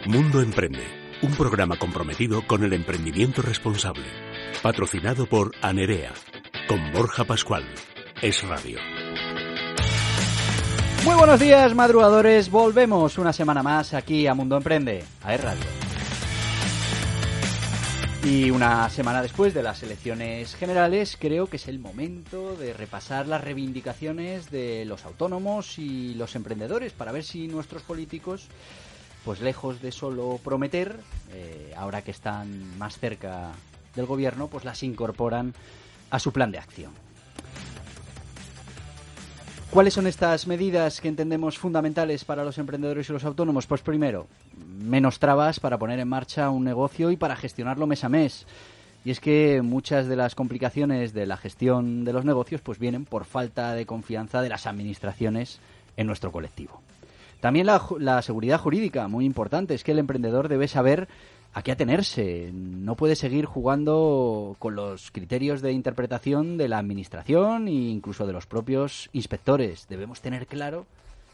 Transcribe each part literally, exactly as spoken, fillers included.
Mundo Emprende, un programa comprometido con el emprendimiento responsable. Patrocinado por Anerea, con Borja Pascual. Es Radio. Muy buenos días, madrugadores. Volvemos una semana más aquí a Mundo Emprende, a Es Radio. Y una semana después de las elecciones generales, creo que es el momento de repasar las reivindicaciones de los autónomos y los emprendedores para ver si nuestros políticos, pues lejos de solo prometer, eh, ahora que están más cerca del gobierno, pues las incorporan a su plan de acción. ¿Cuáles son estas medidas que entendemos fundamentales para los emprendedores y los autónomos? Pues primero, menos trabas para poner en marcha un negocio y para gestionarlo mes a mes. Y es que muchas de las complicaciones de la gestión de los negocios pues vienen por falta de confianza de las administraciones en nuestro colectivo. También la, la seguridad jurídica, muy importante, es que el emprendedor debe saber a qué atenerse. No puede seguir jugando con los criterios de interpretación de la administración e incluso de los propios inspectores. Debemos tener claro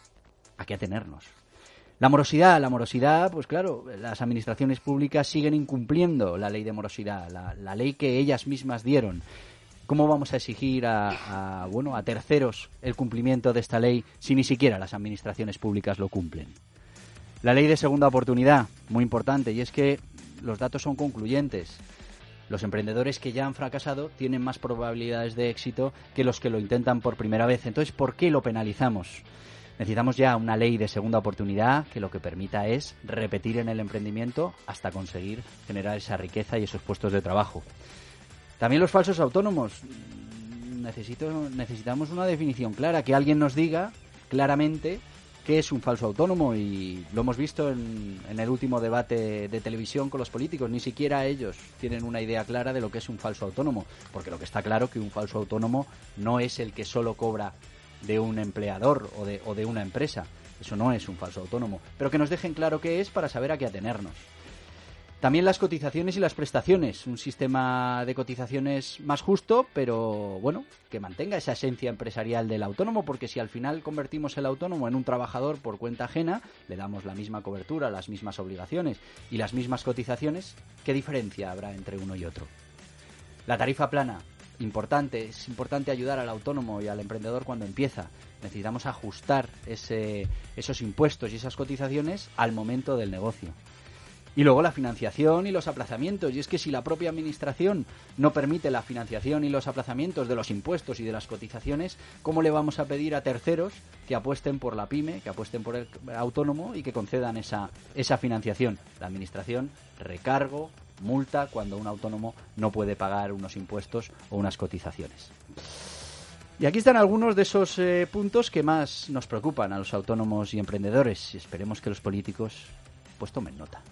a qué atenernos. La morosidad, la morosidad, pues claro, las administraciones públicas siguen incumpliendo la ley de morosidad, la, la ley que ellas mismas dieron. ¿Cómo vamos a exigir a, a, bueno, a terceros el cumplimiento de esta ley si ni siquiera las administraciones públicas lo cumplen? La ley de segunda oportunidad, muy importante, y es que los datos son concluyentes. Los emprendedores que ya han fracasado tienen más probabilidades de éxito que los que lo intentan por primera vez. Entonces, ¿por qué lo penalizamos? Necesitamos ya una ley de segunda oportunidad que lo que permita es repetir en el emprendimiento hasta conseguir generar esa riqueza y esos puestos de trabajo. También los falsos autónomos. Necesito, necesitamos una definición clara, que alguien nos diga claramente qué es un falso autónomo, y lo hemos visto en, en el último debate de televisión con los políticos. Ni siquiera ellos tienen una idea clara de lo que es un falso autónomo, porque lo que está claro es que un falso autónomo no es el que solo cobra de un empleador o de, o de una empresa. Eso no es un falso autónomo, pero que nos dejen claro qué es para saber a qué atenernos. También las cotizaciones y las prestaciones, un sistema de cotizaciones más justo, pero bueno, que mantenga esa esencia empresarial del autónomo, porque si al final convertimos el autónomo en un trabajador por cuenta ajena, le damos la misma cobertura, las mismas obligaciones y las mismas cotizaciones, ¿qué diferencia habrá entre uno y otro? La tarifa plana, importante, es importante ayudar al autónomo y al emprendedor cuando empieza. Necesitamos ajustar ese, esos impuestos y esas cotizaciones al momento del negocio. Y luego la financiación y los aplazamientos. Y es que si la propia administración no permite la financiación y los aplazamientos de los impuestos y de las cotizaciones, ¿cómo le vamos a pedir a terceros que apuesten por la pyme, que apuesten por el autónomo y que concedan esa, esa financiación? La administración, recargo, multa cuando un autónomo no puede pagar unos impuestos o unas cotizaciones. Y aquí están algunos de esos eh, puntos que más nos preocupan a los autónomos y emprendedores. Y esperemos que los políticos pues tomen nota.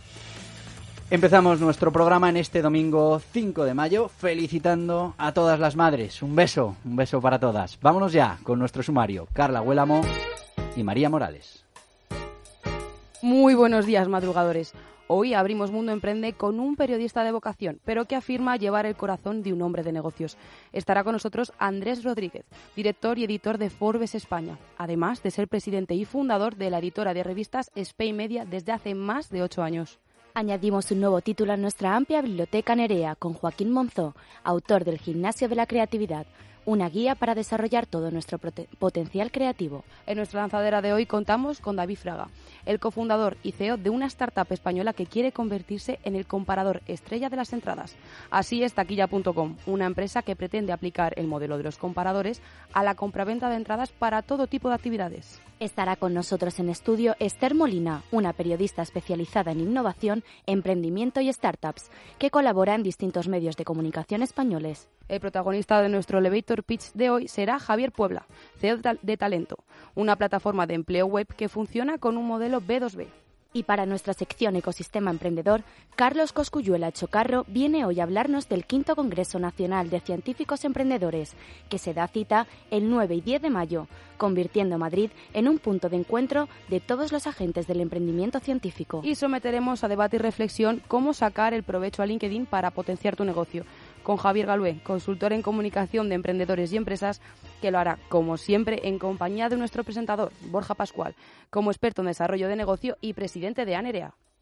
Empezamos nuestro programa en este domingo cinco de mayo felicitando a todas las madres. Un beso, un beso para todas. Vámonos ya con nuestro sumario. Carla Huélamo y María Morales. Muy buenos días, madrugadores. Hoy abrimos Mundo Emprende con un periodista de vocación, pero que afirma llevar el corazón de un hombre de negocios. Estará con nosotros Andrés Rodríguez, director y editor de Forbes España, además de ser presidente y fundador de la editora de revistas Spain Media desde hace más de ocho años. Añadimos un nuevo título a nuestra amplia biblioteca Nerea con Joaquín Monzó, autor del Gimnasio de la Creatividad, una guía para desarrollar todo nuestro potencial creativo. En nuestra lanzadera de hoy contamos con David Fraga, el cofundador y C E O de una startup española que quiere convertirse en el comparador estrella de las entradas. Así es Taquilla punto com, una empresa que pretende aplicar el modelo de los comparadores a la compraventa de entradas para todo tipo de actividades. Estará con nosotros en estudio Esther Molina, una periodista especializada en innovación, emprendimiento y startups, que colabora en distintos medios de comunicación españoles. El protagonista de nuestro Elevator Pitch de hoy será Javier Puebla, C E O de Talento, una plataforma de empleo web que funciona con un modelo B dos B. Y para nuestra sección Ecosistema Emprendedor, Carlos Cosculluela Chocarro viene hoy a hablarnos del quinto Congreso Nacional de Científicos Emprendedores, que se da cita el nueve y diez de mayo, convirtiendo Madrid en un punto de encuentro de todos los agentes del emprendimiento científico. Y someteremos a debate y reflexión cómo sacar el provecho a LinkedIn para potenciar tu negocio, con Javier Galué, consultor en comunicación de emprendedores y empresas, que lo hará, como siempre, en compañía de nuestro presentador, Borja Pascual, como experto en desarrollo de negocio y presidente de Anerea.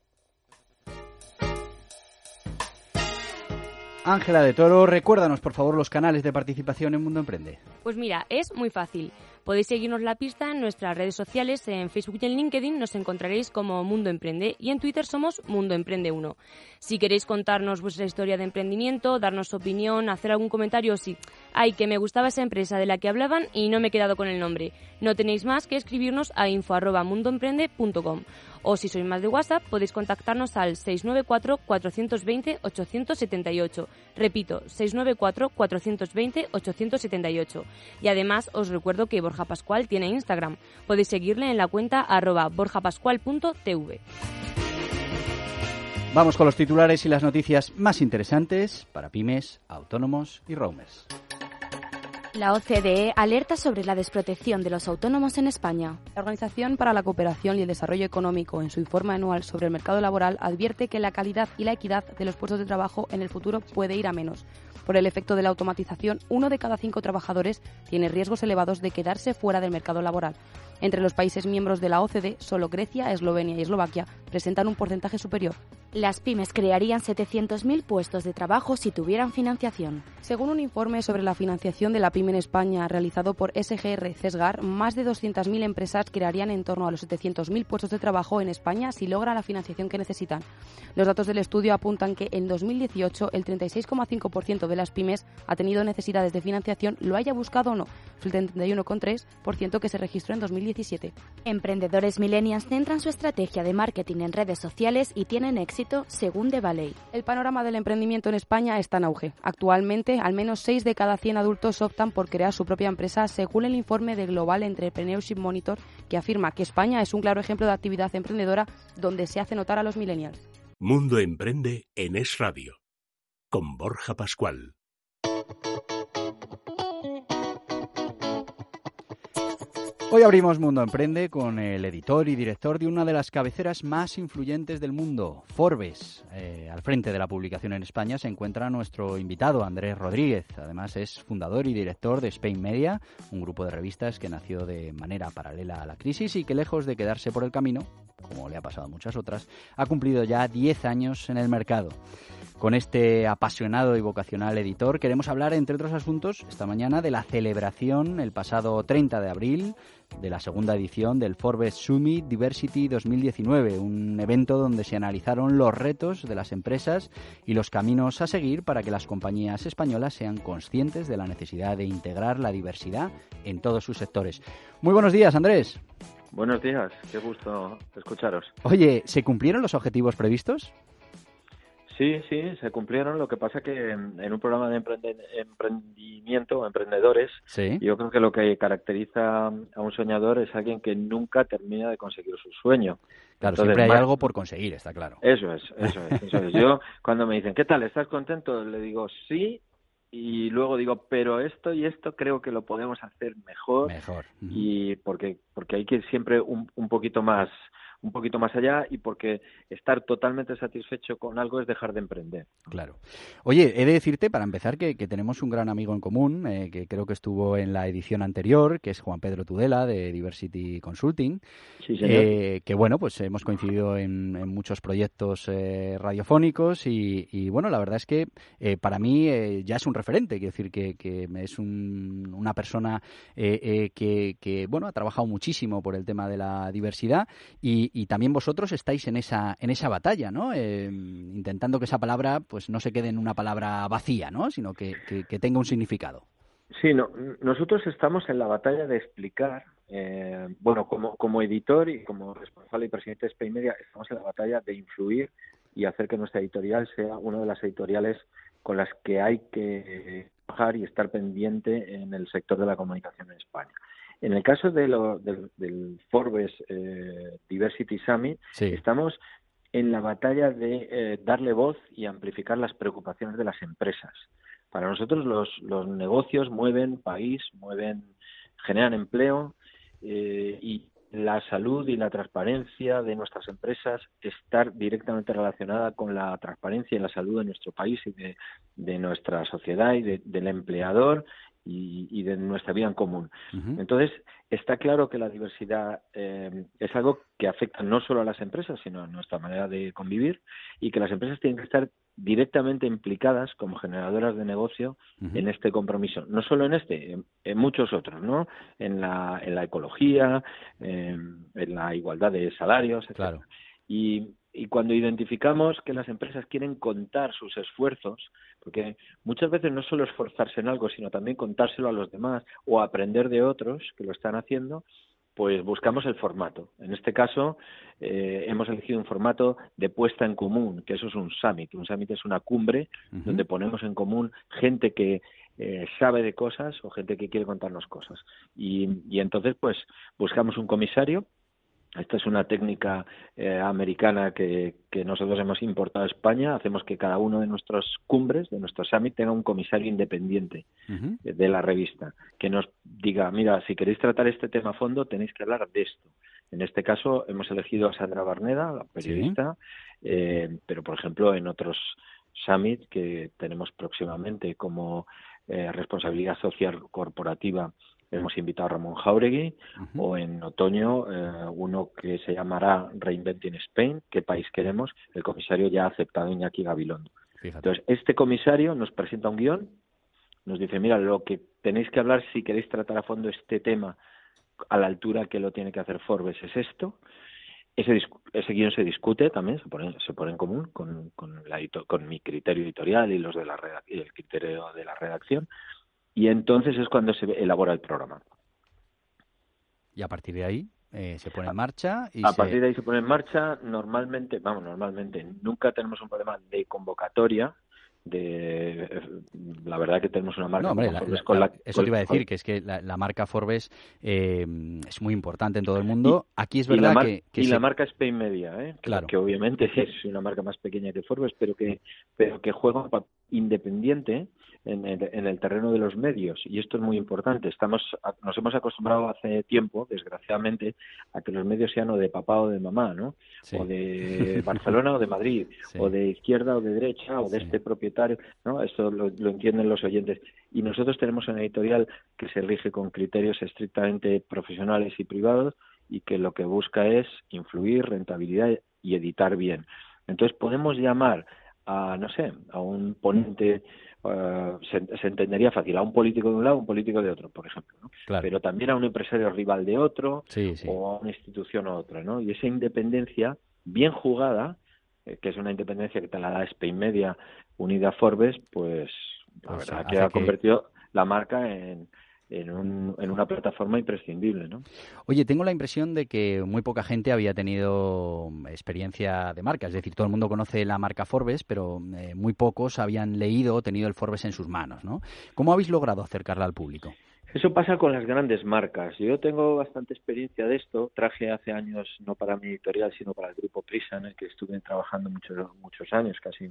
Ángela de Toro, recuérdanos por favor los canales de participación en Mundo Emprende. Pues mira, es muy fácil. Podéis seguirnos la pista en nuestras redes sociales, en Facebook y en LinkedIn nos encontraréis como Mundo Emprende y en Twitter somos Mundo Emprende uno. Si queréis contarnos vuestra historia de emprendimiento, darnos opinión, hacer algún comentario, sí, ay, que me gustaba esa empresa de la que hablaban y no me he quedado con el nombre, no tenéis más que escribirnos a info arroba mundoemprende punto com. O si sois más de WhatsApp, podéis contactarnos al seis nueve cuatro, cuatro dos cero, ocho siete ocho. Repito, seis nueve cuatro, cuatro dos cero, ocho siete ocho. Y además os recuerdo que Borja Pascual tiene Instagram. Podéis seguirle en la cuenta arroba borjapascual punto tv. Vamos con los titulares y las noticias más interesantes para pymes, autónomos y roamers. La O C D E alerta sobre la desprotección de los autónomos en España. La Organización para la Cooperación y el Desarrollo Económico, en su informe anual sobre el mercado laboral, advierte que la calidad y la equidad de los puestos de trabajo en el futuro puede ir a menos. Por el efecto de la automatización, uno de cada cinco trabajadores tiene riesgos elevados de quedarse fuera del mercado laboral. Entre los países miembros de la O C D E, solo Grecia, Eslovenia y Eslovaquia presentan un porcentaje superior. Las pymes crearían setecientos mil puestos de trabajo si tuvieran financiación. Según un informe sobre la financiación de la pyme en España realizado por S G R Cesgar, más de doscientas mil empresas crearían en torno a los setecientos mil puestos de trabajo en España si logran la financiación que necesitan. Los datos del estudio apuntan que en dos mil dieciocho el treinta y seis coma cinco por ciento de las pymes ha tenido necesidades de financiación, lo haya buscado o no, el treinta y uno coma tres por ciento que se registró en dos mil diecisiete. Emprendedores millennials centran su estrategia de marketing en redes sociales y tienen éxito según The Valley. El panorama del emprendimiento en España está en auge. Actualmente, al menos seis de cada cien adultos optan por crear su propia empresa, según el informe de Global Entrepreneurship Monitor, que afirma que España es un claro ejemplo de actividad emprendedora donde se hace notar a los millennials. Mundo Emprende en Es Radio, con Borja Pascual. Hoy abrimos Mundo Emprende con el editor y director de una de las cabeceras más influyentes del mundo, Forbes. Eh, al frente de la publicación en España se encuentra nuestro invitado, Andrés Rodríguez. Además es fundador y director de Spain Media, un grupo de revistas que nació de manera paralela a la crisis y que, lejos de quedarse por el camino, como le ha pasado a muchas otras, ha cumplido ya diez años en el mercado. Con este apasionado y vocacional editor queremos hablar, entre otros asuntos, esta mañana de la celebración el pasado treinta de abril de la segunda edición del Forbes Summit Diversity dos mil diecinueve, un evento donde se analizaron los retos de las empresas y los caminos a seguir para que las compañías españolas sean conscientes de la necesidad de integrar la diversidad en todos sus sectores. Muy buenos días, Andrés. Buenos días, qué gusto escucharos. Oye, ¿se cumplieron los objetivos previstos? Sí, sí, se cumplieron. Lo que pasa que en un programa de emprende, emprendimiento, emprendedores, sí. Yo creo que lo que caracteriza a un soñador es alguien que nunca termina de conseguir su sueño. Claro, Entonces, siempre hay más... algo por conseguir, está claro. Eso es, eso es, eso es. Yo, cuando me dicen, ¿qué tal? ¿Estás contento? Le digo, sí. Y luego digo, pero esto y esto creo que lo podemos hacer mejor. Mejor. Uh-huh. Y porque, porque hay que ir siempre un, un poquito más... un poquito más allá y porque estar totalmente satisfecho con algo es dejar de emprender. Claro. Oye, he de decirte, para empezar, que, que tenemos un gran amigo en común, eh, que creo que estuvo en la edición anterior, que es Juan Pedro Tudela, de Diversity Consulting. Sí, señor. Eh, que, bueno, pues hemos coincidido en, en muchos proyectos eh, radiofónicos y, y, bueno, la verdad es que eh, para mí eh, ya es un referente, quiero decir que, que es un, una persona eh, eh, que, que, bueno, ha trabajado muchísimo por el tema de la diversidad y Y también vosotros estáis en esa en esa batalla, ¿no? Eh, intentando que esa palabra pues no se quede en una palabra vacía, ¿no? Sino que, que, que tenga un significado. Sí, no, nosotros estamos en la batalla de explicar, eh, bueno, como, como editor y como responsable y presidente de Spain Media, estamos en la batalla de influir y hacer que nuestra editorial sea una de las editoriales con las que hay que trabajar y estar pendiente en el sector de la comunicación en España. En el caso de lo, del, del Forbes eh, Diversity Summit, sí. Estamos en la batalla de eh, darle voz y amplificar las preocupaciones de las empresas. Para nosotros los, los negocios mueven país, mueven, generan empleo eh, y la salud y la transparencia de nuestras empresas está directamente relacionada con la transparencia y la salud de nuestro país y de, de nuestra sociedad y de, del empleador y, y de nuestra vida en común. Uh-huh. Entonces, está claro que la diversidad eh, es algo que afecta no solo a las empresas, sino a nuestra manera de convivir, y que las empresas tienen que estar directamente implicadas como generadoras de negocio uh-huh. en este compromiso. No solo en este, en, en muchos otros, ¿no? En la, en la ecología, en, en la igualdad de salarios, etcétera. Claro. Y, y cuando identificamos que las empresas quieren contar sus esfuerzos, porque muchas veces no solo esforzarse en algo, sino también contárselo a los demás o aprender de otros que lo están haciendo, pues buscamos el formato. En este caso, eh, hemos elegido un formato de puesta en común, que eso es un summit. Un summit es una cumbre uh-huh. donde ponemos en común gente que eh, sabe de cosas o gente que quiere contarnos cosas. Y, y entonces, pues, buscamos un comisario. Esta es una técnica eh, americana que, que nosotros hemos importado a España. Hacemos que cada uno de nuestras cumbres, de nuestro summit, tenga un comisario independiente uh-huh. de la revista, que nos diga, mira, si queréis tratar este tema a fondo, tenéis que hablar de esto. En este caso hemos elegido a Sandra Barneda, la periodista, sí. eh, pero por ejemplo en otros summits que tenemos próximamente como eh, responsabilidad social corporativa, hemos invitado a Ramón Jáuregui, uh-huh. o en otoño eh, uno que se llamará Reinventing Spain, ¿qué país queremos? El comisario ya ha aceptado, Iñaki Gabilondo. Fíjate. Entonces, este comisario nos presenta un guión, nos dice, mira, lo que tenéis que hablar si queréis tratar a fondo este tema a la altura que lo tiene que hacer Forbes es esto. Ese, discu- ese guión se discute también, se pone, se pone en común con, con, la, con mi criterio editorial y los de la redac- y el criterio de la redacción. Y entonces es cuando se elabora el programa. Y a partir de ahí eh, se pone en marcha. Y a se... partir de ahí se pone en marcha. Normalmente, vamos, normalmente nunca tenemos un problema de convocatoria. De la verdad que tenemos una marca. No, hombre, la, la, con la, eso con, te iba a decir, con, que es que la, la marca Forbes eh, es muy importante en todo el mundo. Y, aquí es verdad y la mar, que, que y se... la marca Spain Media, ¿eh? Claro. que, que obviamente es una marca más pequeña que Forbes, pero que pero que juega un papel independiente en el, en el terreno de los medios, y esto es muy importante. Estamos nos hemos acostumbrado hace tiempo, desgraciadamente, a que los medios sean o de papá o de mamá, ¿no? Sí. O de Barcelona o de Madrid, sí. o de izquierda o de derecha, o de sí. este propietario, ¿no? Esto lo, lo entienden los oyentes. Y nosotros tenemos una editorial que se rige con criterios estrictamente profesionales y privados, y que lo que busca es influir, rentabilidad y editar bien. Entonces podemos llamar a, no sé, a un ponente, uh, se, se entendería fácil, a un político de un lado, un político de otro, por ejemplo, ¿no? Claro. Pero también a un empresario rival de otro, sí, sí. o a una institución u otra, ¿no? Y esa independencia bien jugada, eh, que es una independencia que te la da Spain Media unida a Forbes, pues la pues verdad que ha que... convertido la marca en En, un, en una plataforma imprescindible, ¿no? Oye, tengo la impresión de que muy poca gente había tenido experiencia de marca, es decir, todo el mundo conoce la marca Forbes, pero eh, muy pocos habían leído o tenido el Forbes en sus manos, ¿no? ¿Cómo habéis logrado acercarla al público? Eso pasa con las grandes marcas. Yo tengo bastante experiencia de esto. Traje hace años, no para mi editorial, sino para el grupo Prisa, en el que estuve trabajando muchos muchos años, casi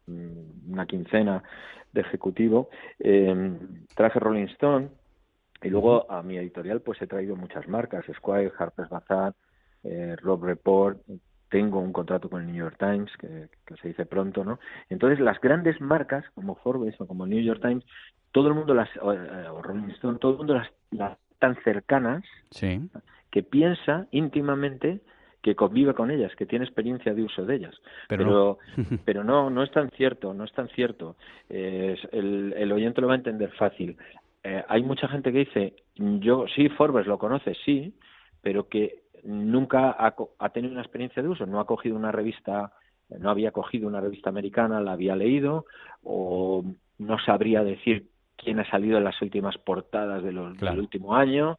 una quincena de ejecutivo. Eh, traje Rolling Stone. Y luego a mi editorial pues he traído muchas marcas, Esquire, Harper's Bazaar, eh, Robb Report, tengo un contrato con el New York Times, que, que se dice pronto, ¿no? Entonces las grandes marcas como Forbes o como el New York Times, todo el mundo las, o, o Rolling Stone, todo el mundo las, las tan cercanas, sí. que piensa íntimamente que convive con ellas, que tiene experiencia de uso de ellas. Pero, pero no, pero no, no es tan cierto, no es tan cierto. Eh, el, el oyente lo va a entender fácil. Eh, hay mucha gente que dice, yo sí, Forbes lo conoce, sí, pero que nunca ha, ha tenido una experiencia de uso, no ha cogido una revista, no había cogido una revista americana, la había leído, o no sabría decir quién ha salido en las últimas portadas de los, claro. del último año,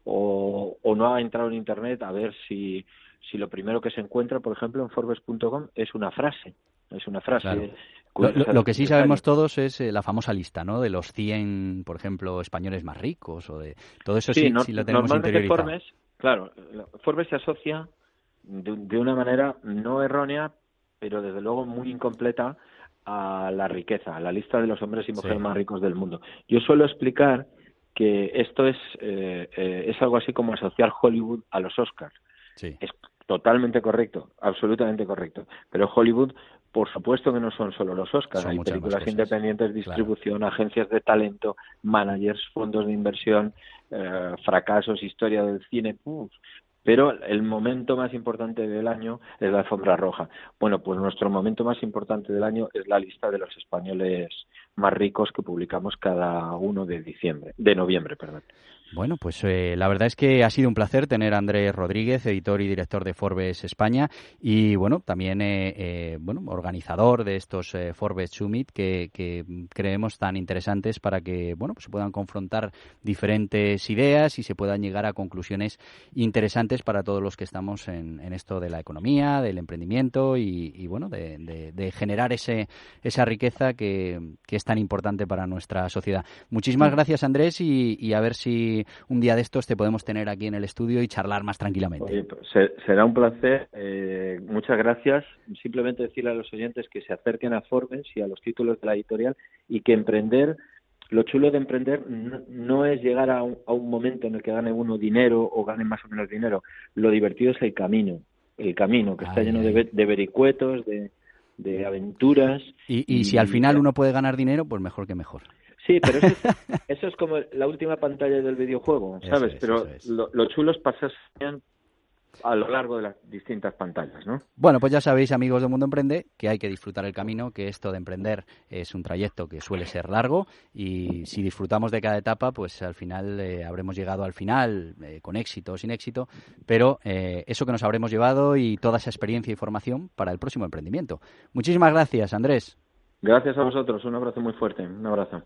o, o no ha entrado en Internet a ver si, si lo primero que se encuentra, por ejemplo, en Forbes punto com es una frase, es una frase... Claro. Lo, lo, lo que sí sabemos todos es eh, la famosa lista, ¿no? De los cien, por ejemplo, españoles más ricos, o de todo eso sí, sí, no, sí lo tenemos interiorizado. Forbes, claro, Forbes se asocia de, de una manera no errónea, pero desde luego muy incompleta a la riqueza, a la lista de los hombres y mujeres sí. más ricos del mundo. Yo suelo explicar que esto es eh, eh, es algo así como asociar Hollywood a los Oscars. Sí. Es totalmente correcto, absolutamente correcto. Pero Hollywood Por supuesto que no son solo los Oscars, Son hay muchas películas más cosas. independientes, distribución, claro. Agencias de talento, managers, fondos de inversión, eh, fracasos, historia del cine, uf. Pero el momento más importante del año es la alfombra roja. Bueno, pues nuestro momento más importante del año es la lista de los españoles más ricos que publicamos cada uno de diciembre, de noviembre, perdón. Bueno, pues eh, la verdad es que ha sido un placer tener a Andrés Rodríguez, editor y director de Forbes España, y bueno, también eh, eh, bueno, organizador de estos eh, Forbes Summit que, que creemos tan interesantes para que bueno, pues se puedan confrontar diferentes ideas y se puedan llegar a conclusiones interesantes para todos los que estamos en, en esto de la economía, del emprendimiento y, y bueno, de, de, de generar ese esa riqueza que, que es tan importante para nuestra sociedad. Muchísimas gracias, Andrés, y, y a ver si un día de estos te podemos tener aquí en el estudio y charlar más tranquilamente. Oye, pues, será un placer. Eh, muchas gracias. Simplemente decirle a los oyentes que se acerquen a Forbes y a los títulos de la editorial y que emprender, lo chulo de emprender no, no es llegar a un, a un momento en el que gane uno dinero o gane más o menos dinero. Lo divertido es el camino, el camino que ay, está lleno ay. de, de vericuetos, de, de aventuras. Y, y, y si al final uno puede ganar dinero, pues mejor que mejor. Sí, pero eso es, eso es como la última pantalla del videojuego, ¿sabes? Es, pero es. Lo, lo chulo es pasarse a lo largo de las distintas pantallas, ¿no? Bueno, pues ya sabéis, amigos de Mundo Emprende, que hay que disfrutar el camino, que esto de emprender es un trayecto que suele ser largo y si disfrutamos de cada etapa, pues al final eh, habremos llegado al final eh, con éxito o sin éxito, pero eh, eso que nos habremos llevado y toda esa experiencia y formación para el próximo emprendimiento. Muchísimas gracias, Andrés. Gracias a vosotros, un abrazo muy fuerte, un abrazo.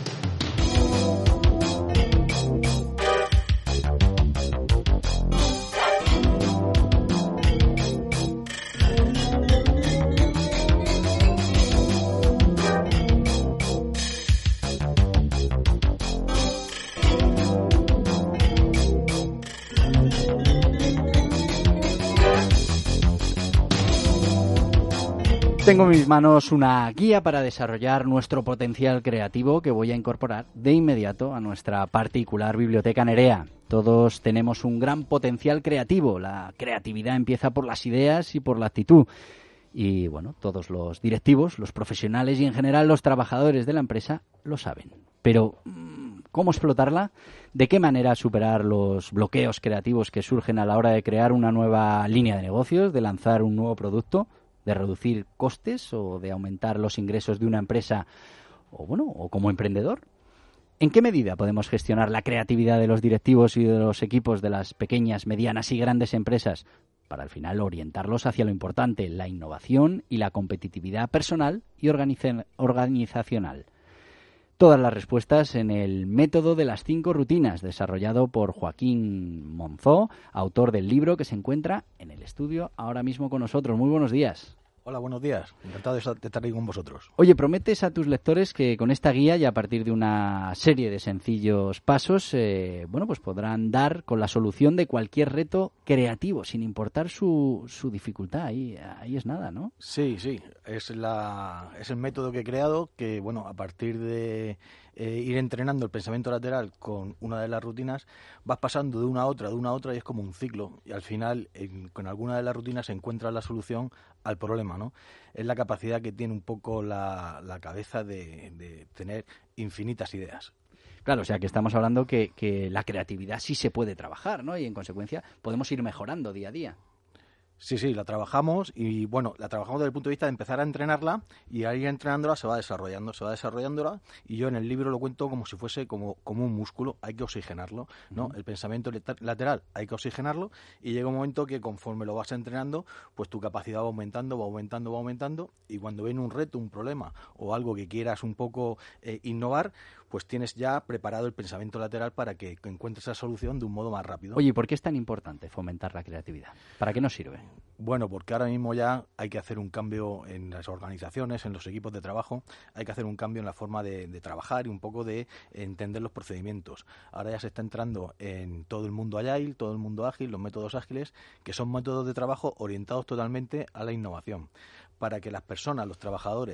Tengo en mis manos una guía para desarrollar nuestro potencial creativo que voy a incorporar de inmediato a nuestra particular biblioteca Nerea. Todos tenemos un gran potencial creativo. La creatividad empieza por las ideas y por la actitud. Y bueno, todos los directivos, los profesionales y en general los trabajadores de la empresa lo saben. Pero ¿cómo explotarla? ¿De qué manera superar los bloqueos creativos que surgen a la hora de crear una nueva línea de negocios, de lanzar un nuevo producto, de reducir costes o de aumentar los ingresos de una empresa o bueno, o como emprendedor? ¿En qué medida podemos gestionar la creatividad de los directivos y de los equipos de las pequeñas, medianas y grandes empresas para al final orientarlos hacia lo importante, la innovación y la competitividad personal y organiza- organizacional? Todas las respuestas en el método de las cinco rutinas, desarrollado por Joaquín Monzó, autor del libro que se encuentra en el estudio ahora mismo con nosotros. Muy buenos días. Hola, buenos días. Encantado de estar aquí con vosotros. Oye, prometes a tus lectores que con esta guía y a partir de una serie de sencillos pasos, eh, bueno, pues podrán dar con la solución de cualquier reto creativo, sin importar su, su dificultad. Ahí, ahí es nada, ¿no? Sí, sí. Es, la, es el método que he creado que, bueno, a partir de eh, ir entrenando el pensamiento lateral con una de las rutinas, vas pasando de una a otra, de una a otra y es como un ciclo. Y al final, en, con alguna de las rutinas se encuentra la solución al problema, ¿no? Es la capacidad que tiene un poco la, la cabeza de, de tener infinitas ideas. Claro, o sea que estamos hablando que, que la creatividad sí se puede trabajar, ¿no? Y en consecuencia podemos ir mejorando día a día. Sí, sí, la trabajamos y, bueno, la trabajamos desde el punto de vista de empezar a entrenarla y al ir entrenándola se va desarrollando, se va desarrollándola y yo en el libro lo cuento como si fuese como, como un músculo, hay que oxigenarlo, ¿no? Uh-huh. El pensamiento lateral hay que oxigenarlo y llega un momento que conforme lo vas entrenando, pues tu capacidad va aumentando, va aumentando, va aumentando y cuando viene un reto, un problema o algo que quieras un poco eh, innovar, pues tienes ya preparado el pensamiento lateral para que encuentres esa solución de un modo más rápido. Oye, ¿por qué es tan importante fomentar la creatividad? ¿Para qué nos sirve? Bueno, porque ahora mismo ya hay que hacer un cambio en las organizaciones, en los equipos de trabajo, hay que hacer un cambio en la forma de, de trabajar y un poco de entender los procedimientos. Ahora ya se está entrando en todo el mundo Agile, todo el mundo ágil, los métodos ágiles, que son métodos de trabajo orientados totalmente a la innovación, para que las personas, los trabajadores,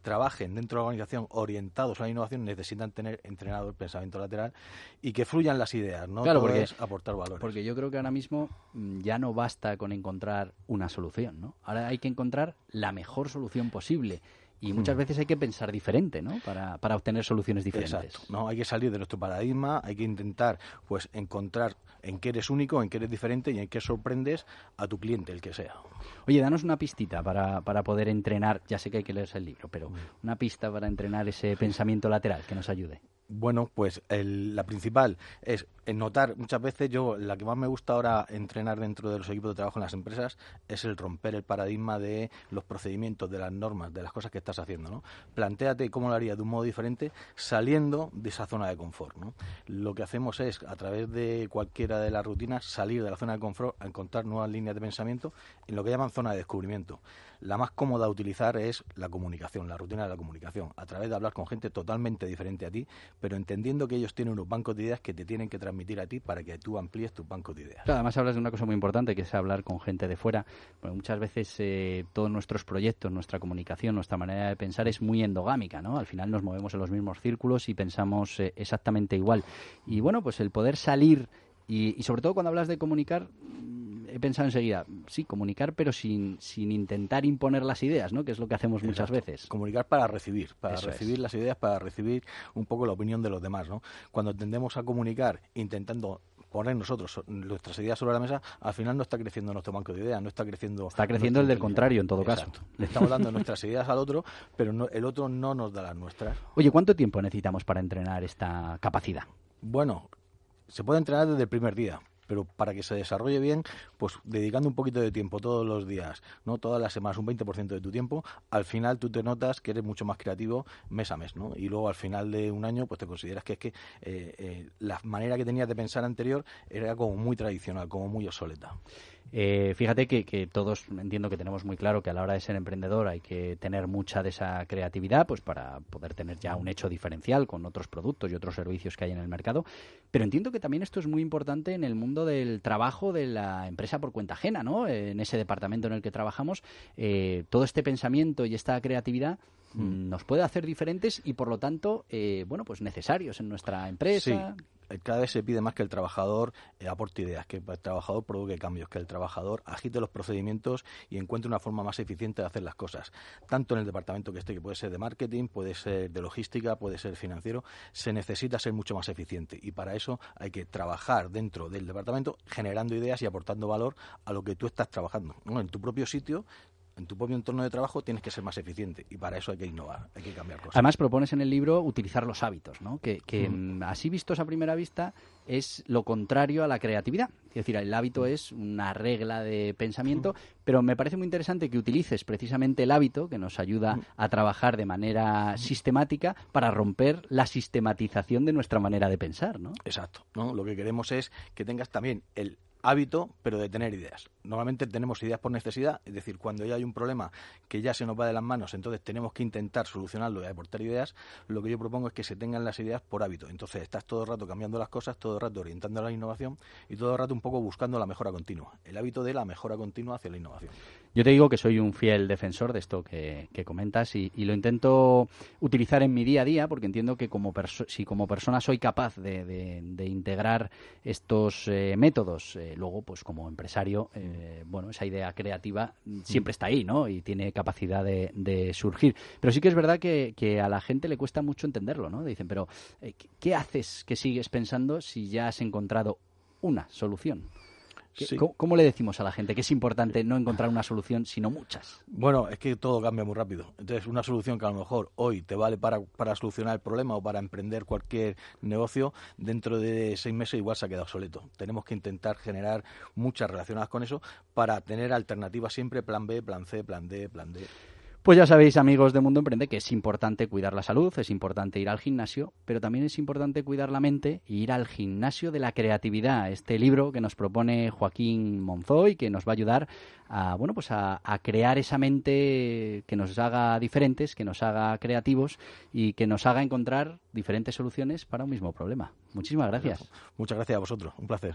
trabajen dentro de la organización orientados a la innovación necesitan tener entrenado el pensamiento lateral y que fluyan las ideas, ¿no? Claro, Todo porque es aportar valores. Porque yo creo que ahora mismo ya no basta con encontrar una solución, ¿no? Ahora hay que encontrar la mejor solución posible. Y muchas veces hay que pensar diferente, ¿no? Para, para obtener soluciones diferentes. Exacto, ¿no? Hay que salir de nuestro paradigma, hay que intentar pues encontrar en qué eres único, en qué eres diferente y en qué sorprendes a tu cliente, el que sea. Oye, danos una pistita para, para poder entrenar, ya sé que hay que leerse el libro, pero una pista para entrenar ese pensamiento lateral que nos ayude. Bueno, pues el, la principal es notar, muchas veces yo, la que más me gusta ahora entrenar dentro de los equipos de trabajo en las empresas es el romper el paradigma de los procedimientos, de las normas, de las cosas que estás haciendo, ¿no? Plantéate cómo lo harías de un modo diferente saliendo de esa zona de confort, ¿no? Lo que hacemos es, a través de cualquiera de las rutinas, salir de la zona de confort a encontrar nuevas líneas de pensamiento en lo que llaman zona de descubrimiento. La más cómoda a utilizar es la comunicación, la rutina de la comunicación, a través de hablar con gente totalmente diferente a ti, pero entendiendo que ellos tienen unos bancos de ideas que te tienen que transmitir a ti para que tú amplíes tus bancos de ideas. Claro, además hablas de una cosa muy importante, que es hablar con gente de fuera. Bueno, muchas veces eh, todos nuestros proyectos, nuestra comunicación, nuestra manera de pensar es muy endogámica, ¿no? Al final nos movemos en los mismos círculos y pensamos eh, exactamente igual. Y bueno, pues el poder salir y, y sobre todo cuando hablas de comunicar, he pensado enseguida, sí, comunicar, pero sin, sin intentar imponer las ideas, ¿no? Que es lo que hacemos muchas Exacto. veces. Comunicar para recibir, para Eso recibir es. las ideas, para recibir un poco la opinión de los demás, ¿no? Cuando tendemos a comunicar intentando poner nosotros nuestras ideas sobre la mesa, al final no está creciendo nuestro banco de ideas, no está creciendo... Está creciendo el del contrario, en todo Exacto. caso. Le estamos dando nuestras ideas al otro, pero no, el otro no nos da las nuestras. Oye, ¿cuánto tiempo necesitamos para entrenar esta capacidad? Bueno, se puede entrenar desde el primer día, pero para que se desarrolle bien, pues dedicando un poquito de tiempo todos los días, no todas las semanas, un veinte por ciento de tu tiempo, al final tú te notas que eres mucho más creativo mes a mes, ¿no? Y luego al final de un año, pues te consideras que es que eh, eh, la manera que tenías de pensar anterior era como muy tradicional, como muy obsoleta. Eh, fíjate que, que todos entiendo que tenemos muy claro que a la hora de ser emprendedor hay que tener mucha de esa creatividad pues para poder tener ya un hecho diferencial con otros productos y otros servicios que hay en el mercado, pero entiendo que también esto es muy importante en el mundo del trabajo de la empresa por cuenta ajena, ¿no? En ese departamento en el que trabajamos, eh, todo este pensamiento y esta creatividad mm. nos puede hacer diferentes y por lo tanto, eh, bueno, pues necesarios en nuestra empresa. Sí. Cada vez se pide más que el trabajador eh, aporte ideas, que el trabajador provoque cambios, que el trabajador agite los procedimientos y encuentre una forma más eficiente de hacer las cosas. Tanto en el departamento que esté, que puede ser de marketing, puede ser de logística, puede ser financiero, se necesita ser mucho más eficiente y para eso hay que trabajar dentro del departamento generando ideas y aportando valor a lo que tú estás trabajando, ¿no? En tu propio sitio, en tu propio entorno de trabajo tienes que ser más eficiente y para eso hay que innovar, hay que cambiar cosas. Además propones en el libro utilizar los hábitos, ¿no? Que, que Mm. así vistos a primera vista es lo contrario a la creatividad. Es decir, el hábito es una regla de pensamiento, pero me parece muy interesante que utilices precisamente el hábito que nos ayuda a trabajar de manera sistemática para romper la sistematización de nuestra manera de pensar, ¿no? Exacto, ¿no? Lo que queremos es que tengas también el hábito, pero de tener ideas. Normalmente tenemos ideas por necesidad, es decir, cuando ya hay un problema que ya se nos va de las manos, entonces tenemos que intentar solucionarlo y aportar ideas. Lo que yo propongo es que se tengan las ideas por hábito. Entonces estás todo el rato cambiando las cosas, todo el rato orientando a la innovación y todo el rato un poco buscando la mejora continua. El hábito de la mejora continua hacia la innovación. Yo te digo que soy un fiel defensor de esto que, que comentas y, y lo intento utilizar en mi día a día porque entiendo que como perso- si como persona soy capaz de, de, de integrar estos eh, métodos, eh, luego pues como empresario, eh, bueno, esa idea creativa siempre está ahí, ¿no? Y tiene capacidad de, de surgir. Pero sí que es verdad que, que a la gente le cuesta mucho entenderlo, ¿no? Dicen, pero eh, ¿qué haces que sigues pensando si ya has encontrado una solución? Sí. ¿Cómo, ¿Cómo le decimos a la gente que es importante no encontrar una solución, sino muchas? Bueno, es que todo cambia muy rápido. Entonces, una solución que a lo mejor hoy te vale para, para solucionar el problema o para emprender cualquier negocio, dentro de seis meses igual se ha quedado obsoleto. Tenemos que intentar generar muchas relacionadas con eso para tener alternativas siempre, plan B, plan C, plan D, plan D. Pues ya sabéis, amigos de Mundo Emprende, que es importante cuidar la salud, es importante ir al gimnasio, pero también es importante cuidar la mente y ir al gimnasio de la creatividad. Este libro que nos propone Joaquín Monzoy, que nos va a ayudar a, bueno, pues a, a crear esa mente que nos haga diferentes, que nos haga creativos y que nos haga encontrar diferentes soluciones para un mismo problema. Muchísimas gracias. Muchas gracias a vosotros, un placer.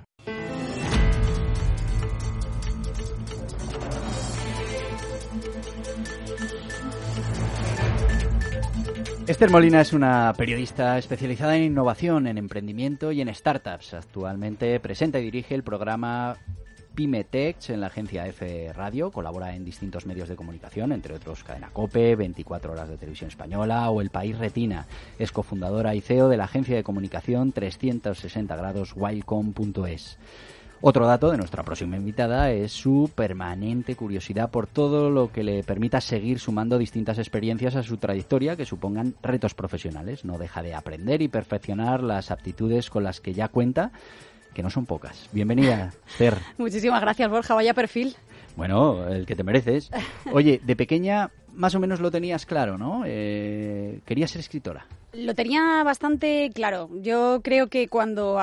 Esther Molina es una periodista especializada en innovación, en emprendimiento y en startups. Actualmente presenta y dirige el programa Pymetech en la agencia F Radio, colabora en distintos medios de comunicación, entre otros Cadena COPE, veinticuatro horas de Televisión Española o El País Retina. Es cofundadora y C E O de la agencia de comunicación trescientos sesenta grados Wildcom punto es. Otro dato de nuestra próxima invitada es su permanente curiosidad por todo lo que le permita seguir sumando distintas experiencias a su trayectoria que supongan retos profesionales. No deja de aprender y perfeccionar las aptitudes con las que ya cuenta, que no son pocas. Bienvenida, Esther. Muchísimas gracias, Borja. Vaya perfil. Bueno, el que te mereces. Oye, de pequeña más o menos lo tenías claro, ¿no? Eh, querías ser escritora. Lo tenía bastante claro. Yo creo que cuando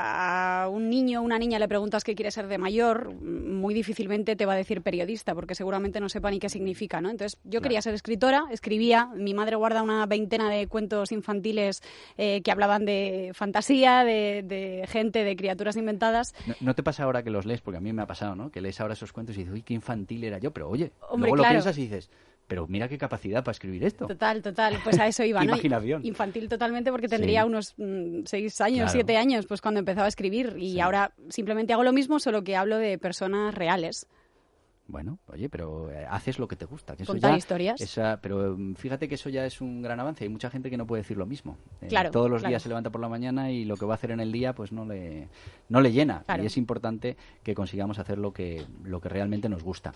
a, a un niño o una niña le preguntas qué quiere ser de mayor, muy difícilmente te va a decir periodista, porque seguramente no sepa ni qué significa, ¿no? Entonces, yo quería ser escritora, escribía. Mi madre guarda una veintena de cuentos infantiles eh, que hablaban de fantasía, de, de gente, de criaturas inventadas. ¿No, ¿No te pasa ahora que los lees? Porque a mí me ha pasado, ¿no? Que lees ahora esos cuentos y dices, uy, qué infantil era yo. Pero oye, Hombre, luego claro. lo piensas y dices, pero mira qué capacidad para escribir esto. Total, total. Pues a eso iba, ¿no? Imaginación. Infantil totalmente porque tendría Sí. unos mm, seis años, Claro. siete años, pues cuando empezaba a escribir. Y Sí. ahora simplemente hago lo mismo, solo que hablo de personas reales. Bueno, oye, pero eh, haces lo que te gusta. Que eso Contar ya, historias. esa- pero mm, fíjate que eso ya es un gran avance. Hay mucha gente que no puede decir lo mismo. Eh, Claro, todos los claro. días se levanta por la mañana y lo que va a hacer en el día pues no le, no le llena. Claro. Y es importante que consigamos hacer lo que, lo que realmente nos gusta.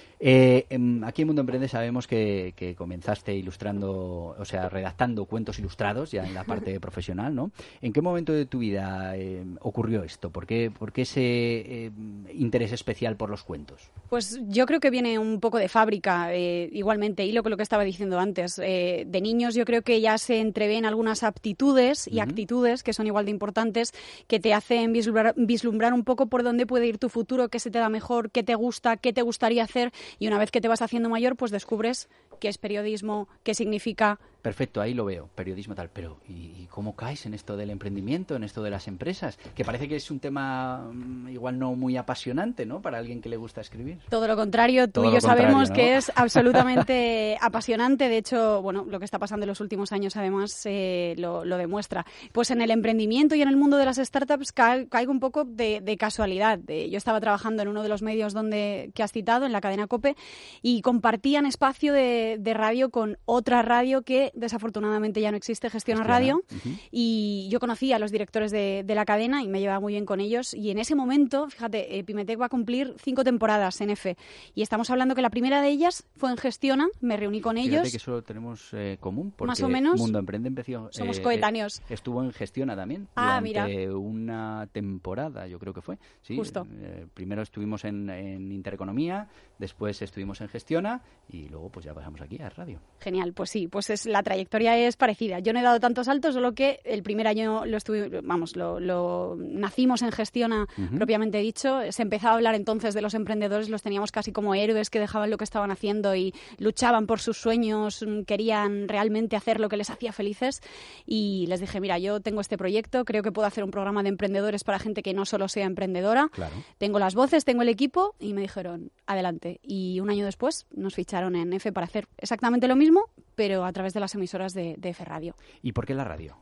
Eh, em, aquí en Mundo Emprende sabemos que, que comenzaste ilustrando, o sea, redactando cuentos ilustrados ya en la parte profesional, ¿no? ¿En qué momento de tu vida eh, ocurrió esto? ¿Por qué, por qué ese eh, interés especial por los cuentos? Pues yo creo que viene un poco de fábrica, eh, igualmente, y lo que lo que estaba diciendo antes. Eh, de niños yo creo que ya se entreven algunas aptitudes y Ujú. actitudes que son igual de importantes, que te hacen vislumbrar, vislumbrar un poco por dónde puede ir tu futuro, qué se te da mejor, qué te gusta, qué te gustaría hacer, y una vez que te vas haciendo mayor, pues descubres qué es periodismo, qué significa. Perfecto, ahí lo veo, periodismo tal, pero ¿y, y cómo caes en esto del emprendimiento, en esto de las empresas? Que parece que es un tema mm, igual no muy apasionante, ¿no? Para alguien que le gusta escribir. Todo lo contrario, tú Todo y lo yo sabemos contrario, ¿no? que es absolutamente apasionante. De hecho, bueno, lo que está pasando en los últimos años además eh, lo, lo demuestra. Pues en el emprendimiento y en el mundo de las startups ca- caigo un poco de, de casualidad. De- yo estaba trabajando en uno de los medios donde que has citado, en la cadena COPE, y compartían espacio de, de radio con otra radio que desafortunadamente ya no existe, Gestiona, Gestiona, Radio. ujú. Y yo conocí a los directores de, de la cadena y me llevaba muy bien con ellos. Y en ese momento, fíjate, eh, Pymetech va a cumplir cinco temporadas en F. Y estamos hablando que la primera de ellas fue en Gestiona, me reuní con Fíjate ellos. que eso lo tenemos eh, común, porque Más o menos. Mundo Emprende empezó, Somos eh, coetáneos. eh, estuvo en Gestiona también, Ah, durante una temporada, yo creo que fue. Sí, Justo. eh, primero estuvimos en, en Intereconomía, después estuvimos en Gestiona y luego pues ya pasamos aquí a radio. Genial, pues sí, pues es, la trayectoria es parecida. Yo no he dado tantos saltos, solo que el primer año lo estuve, vamos, lo, lo nacimos en Gestiona, Ujú. propiamente dicho. Se empezaba a hablar entonces de los emprendedores, los teníamos casi como héroes que dejaban lo que estaban haciendo y luchaban por sus sueños, mm, querían realmente hacer lo que les hacía felices. Y les dije, mira, yo tengo este proyecto, creo que puedo hacer un programa de emprendedores para gente que no solo sea emprendedora. Claro. Tengo las voces, tengo el equipo, y me dijeron, adelante. Y un año después nos ficharon en F para hacer exactamente lo mismo, pero a través de las emisoras de, de F Radio. ¿Y por qué la radio?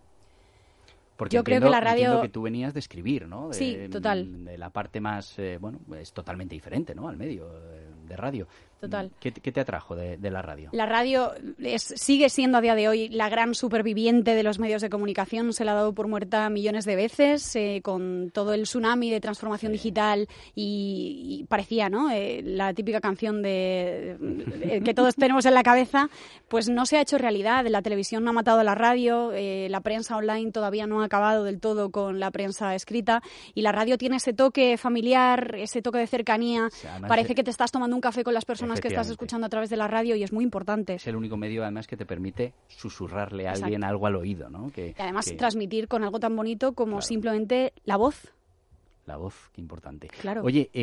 Porque Yo creo entiendo- que la radio- entiendo que tú venías de escribir, ¿no? De- Sí, total. De la parte más, eh, bueno, es totalmente diferente, ¿no? Al medio eh, de radio. Total. ¿Qué, qué te atrajo de, de la radio? La radio es, sigue siendo a día de hoy la gran superviviente de los medios de comunicación. Se la ha dado por muerta millones de veces, eh, con todo el tsunami de transformación Sí. digital y, y parecía, ¿no? Eh, la típica canción de, de- que todos tenemos en la cabeza, pues no se ha hecho realidad. La televisión no ha matado a la radio, eh, la prensa online todavía no ha acabado del todo con la prensa escrita, y la radio tiene ese toque familiar, ese toque de cercanía. Sí, además, Parece eh, que te estás tomando un café con las personas que estás efectivamente. escuchando a través de la radio, y es muy importante. Es el único medio, además, que te permite susurrarle a Exacto. alguien algo al oído, ¿no? Que, Y además que- transmitir con algo tan bonito como Claro. simplemente la voz. La voz, qué importante. Claro. Oye, eh,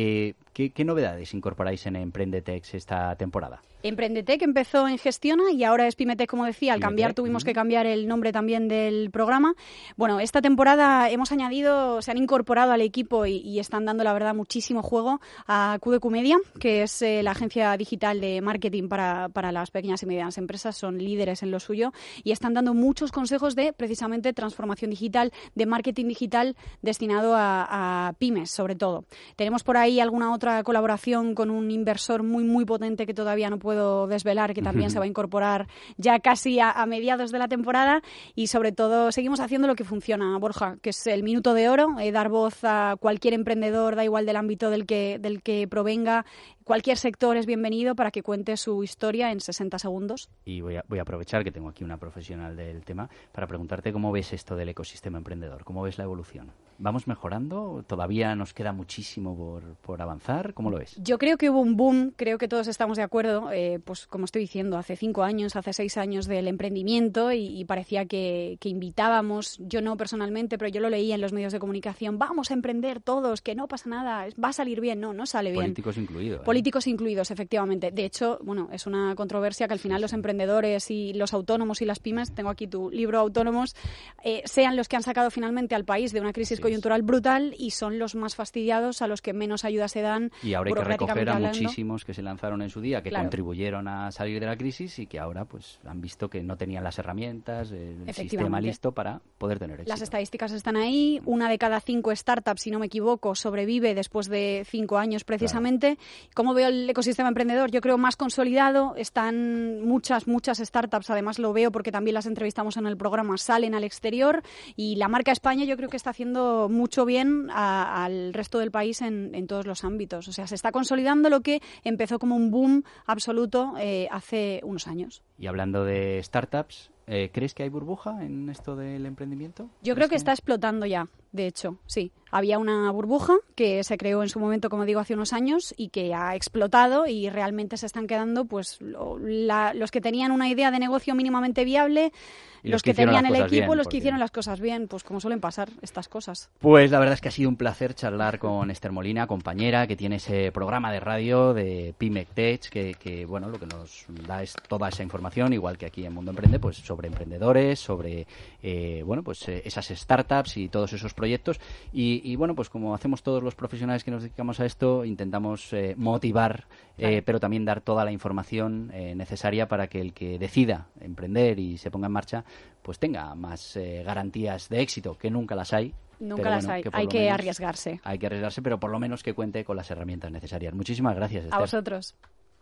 ¿qué, qué novedades incorporáis en Emprendetech esta temporada? Emprendetech empezó en Gestiona y ahora es Pymetech, como decía. Al Pymetech, cambiar tuvimos uh-huh. que cambiar el nombre también del programa. Bueno, esta temporada hemos añadido, se han incorporado al equipo y, y están dando, la verdad, muchísimo juego a Q D Q Media, que es eh, la agencia digital de marketing para, para las pequeñas y medianas empresas. Son líderes en lo suyo y están dando muchos consejos de, precisamente, transformación digital, de marketing digital destinado a, a pymes, sobre todo. Tenemos por ahí alguna otra colaboración con un inversor muy, muy potente que todavía no puedo desvelar, que también uh-huh. se va a incorporar ya casi a, a mediados de la temporada, y sobre todo seguimos haciendo lo que funciona, Borja, que es el minuto de oro, eh, dar voz a cualquier emprendedor, da igual del ámbito del que, del que provenga. Cualquier sector es bienvenido para que cuente su historia en sesenta segundos. Y voy a, voy a aprovechar que tengo aquí una profesional del tema para preguntarte cómo ves esto del ecosistema emprendedor, cómo ves la evolución. ¿Vamos mejorando? ¿Todavía nos queda muchísimo por, por avanzar? ¿Cómo lo ves? Yo creo que hubo un boom, creo que todos estamos de acuerdo, eh, pues como estoy diciendo, hace cinco años, hace seis años del emprendimiento y, y parecía que, que invitábamos, yo no personalmente, pero yo lo leía en los medios de comunicación, vamos a emprender todos, que no pasa nada, va a salir bien. No, no sale bien. Políticos incluidos. ¿eh? Políticos incluidos, efectivamente. De hecho, bueno, es una controversia que al final los emprendedores y los autónomos y las pymes, tengo aquí tu libro Autónomos, eh, sean los que han sacado finalmente al país de una crisis sí, coyuntural brutal y son los más fastidiados, a los que menos ayuda se dan. Y ahora hay que recoger a hablando. muchísimos que se lanzaron en su día, que claro. contribuyeron a salir de la crisis y que ahora pues han visto que no tenían las herramientas, el sistema listo para poder tener éxito. Las estadísticas están ahí. Una de cada cinco startups, si no me equivoco, sobrevive después de cinco años precisamente. Claro. ¿Cómo veo el ecosistema emprendedor? Yo creo más consolidado. Están muchas, muchas startups. Además lo veo porque también las entrevistamos en el programa. Salen al exterior y la marca España yo creo que está haciendo mucho bien a, al resto del país en, en todos los ámbitos. O sea, se está consolidando lo que empezó como un boom absoluto eh, hace unos años. Y hablando de startups, eh, ¿crees que hay burbuja en esto del emprendimiento? Yo creo que está explotando ya, de hecho, sí. Había una burbuja que se creó en su momento, como digo, hace unos años y que ha explotado y realmente se están quedando pues lo, la, los que tenían una idea de negocio mínimamente viable, los, los que, que tenían el equipo, bien, los porque... que hicieron las cosas bien, pues como suelen pasar estas cosas. Pues la verdad es que ha sido un placer charlar con Esther Molina, compañera, que tiene ese programa de radio de Pymetech, que, que bueno, lo que nos da es toda esa información, igual que aquí en Mundo Emprende, pues sobre emprendedores, sobre eh, bueno, pues eh, esas startups y todos esos proyectos. Y, y bueno, pues como hacemos todos los profesionales que nos dedicamos a esto, intentamos eh, motivar, claro. eh, pero también dar toda la información eh, necesaria para que el que decida emprender y se ponga en marcha, pues tenga más eh, garantías de éxito, que nunca las hay. Nunca pero las bueno, hay, que hay que menos, arriesgarse. Hay que arriesgarse, pero por lo menos que cuente con las herramientas necesarias. Muchísimas gracias, Esther. A vosotros.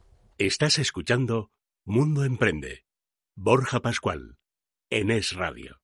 Estás escuchando Mundo Emprende. Borja Pascual, en Es Radio.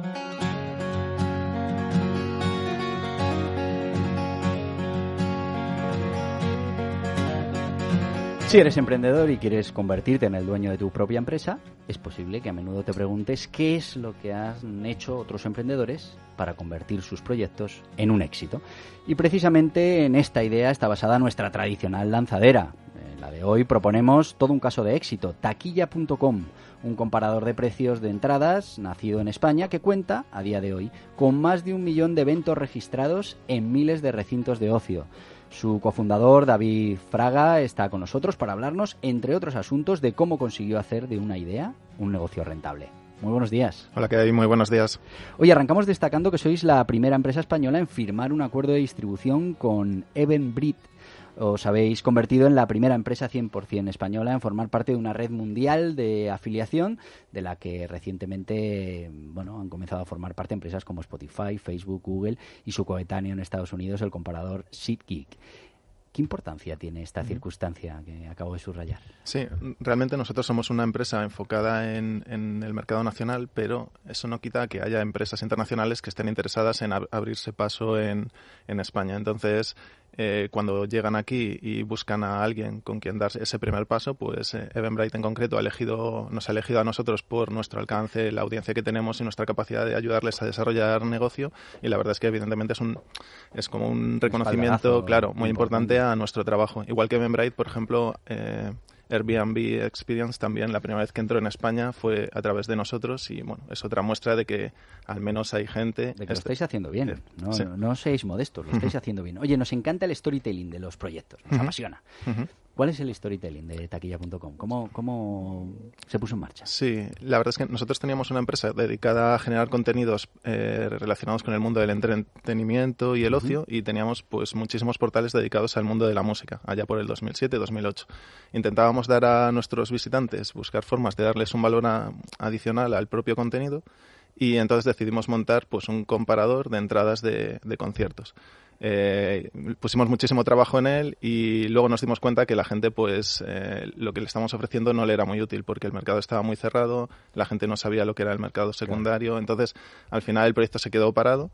Si eres emprendedor y quieres convertirte en el dueño de tu propia empresa, es posible que a menudo te preguntes qué es lo que han hecho otros emprendedores para convertir sus proyectos en un éxito. Y precisamente en esta idea está basada nuestra tradicional lanzadera. En la de hoy proponemos todo un caso de éxito, taquilla punto com, un comparador de precios de entradas nacido en España que cuenta, a día de hoy, con más de un millón de eventos registrados en miles de recintos de ocio. Su cofundador, David Fraga, está con nosotros para hablarnos, entre otros asuntos, de cómo consiguió hacer de una idea un negocio rentable. Muy buenos días. Hola, ¿qué hay? Muy buenos días. Hoy arrancamos destacando que sois la primera empresa española en firmar un acuerdo de distribución con Eventbrite. Os habéis convertido en la primera empresa cien por ciento española en formar parte de una red mundial de afiliación de la que recientemente bueno, han comenzado a formar parte empresas como Spotify, Facebook, Google y su coetáneo en Estados Unidos, el comparador SeatGeek. ¿Qué importancia tiene esta circunstancia que acabo de subrayar? Sí, realmente nosotros somos una empresa enfocada en, en el mercado nacional, pero eso no quita que haya empresas internacionales que estén interesadas en ab- abrirse paso en, en España. Entonces, eh, cuando llegan aquí y buscan a alguien con quien dar ese primer paso, pues eh, Eventbrite en concreto ha elegido, nos ha elegido a nosotros por nuestro alcance, la audiencia que tenemos y nuestra capacidad de ayudarles a desarrollar negocio. Y la verdad es que evidentemente es un es como un reconocimiento, claro, muy importante a nuestro trabajo. Igual que Eventbrite, por ejemplo, eh, Airbnb Experience también la primera vez que entró en España fue a través de nosotros y bueno, es otra muestra de que al menos hay gente... De que este, lo estáis haciendo bien, eh, no, sí. no, no seáis modestos, lo estáis haciendo bien. Oye, nos encanta el storytelling de los proyectos, nos Uh-huh. apasiona. Uh-huh. ¿Cuál es el storytelling de taquilla punto com? ¿Cómo, ¿Cómo se puso en marcha? Sí, la verdad es que nosotros teníamos una empresa dedicada a generar contenidos eh, relacionados con el mundo del entretenimiento y el ocio, uh-huh. y teníamos pues muchísimos portales dedicados al mundo de la música, allá por el dos mil siete dos mil ocho. Intentábamos dar a nuestros visitantes, buscar formas de darles un valor a, adicional al propio contenido, y entonces decidimos montar pues un comparador de entradas de, de conciertos. Eh, pusimos muchísimo trabajo en él y luego nos dimos cuenta que la gente pues eh, lo que le estábamos ofreciendo no le era muy útil porque el mercado estaba muy cerrado, la gente no sabía lo que era el mercado secundario, claro. Entonces al final el proyecto se quedó parado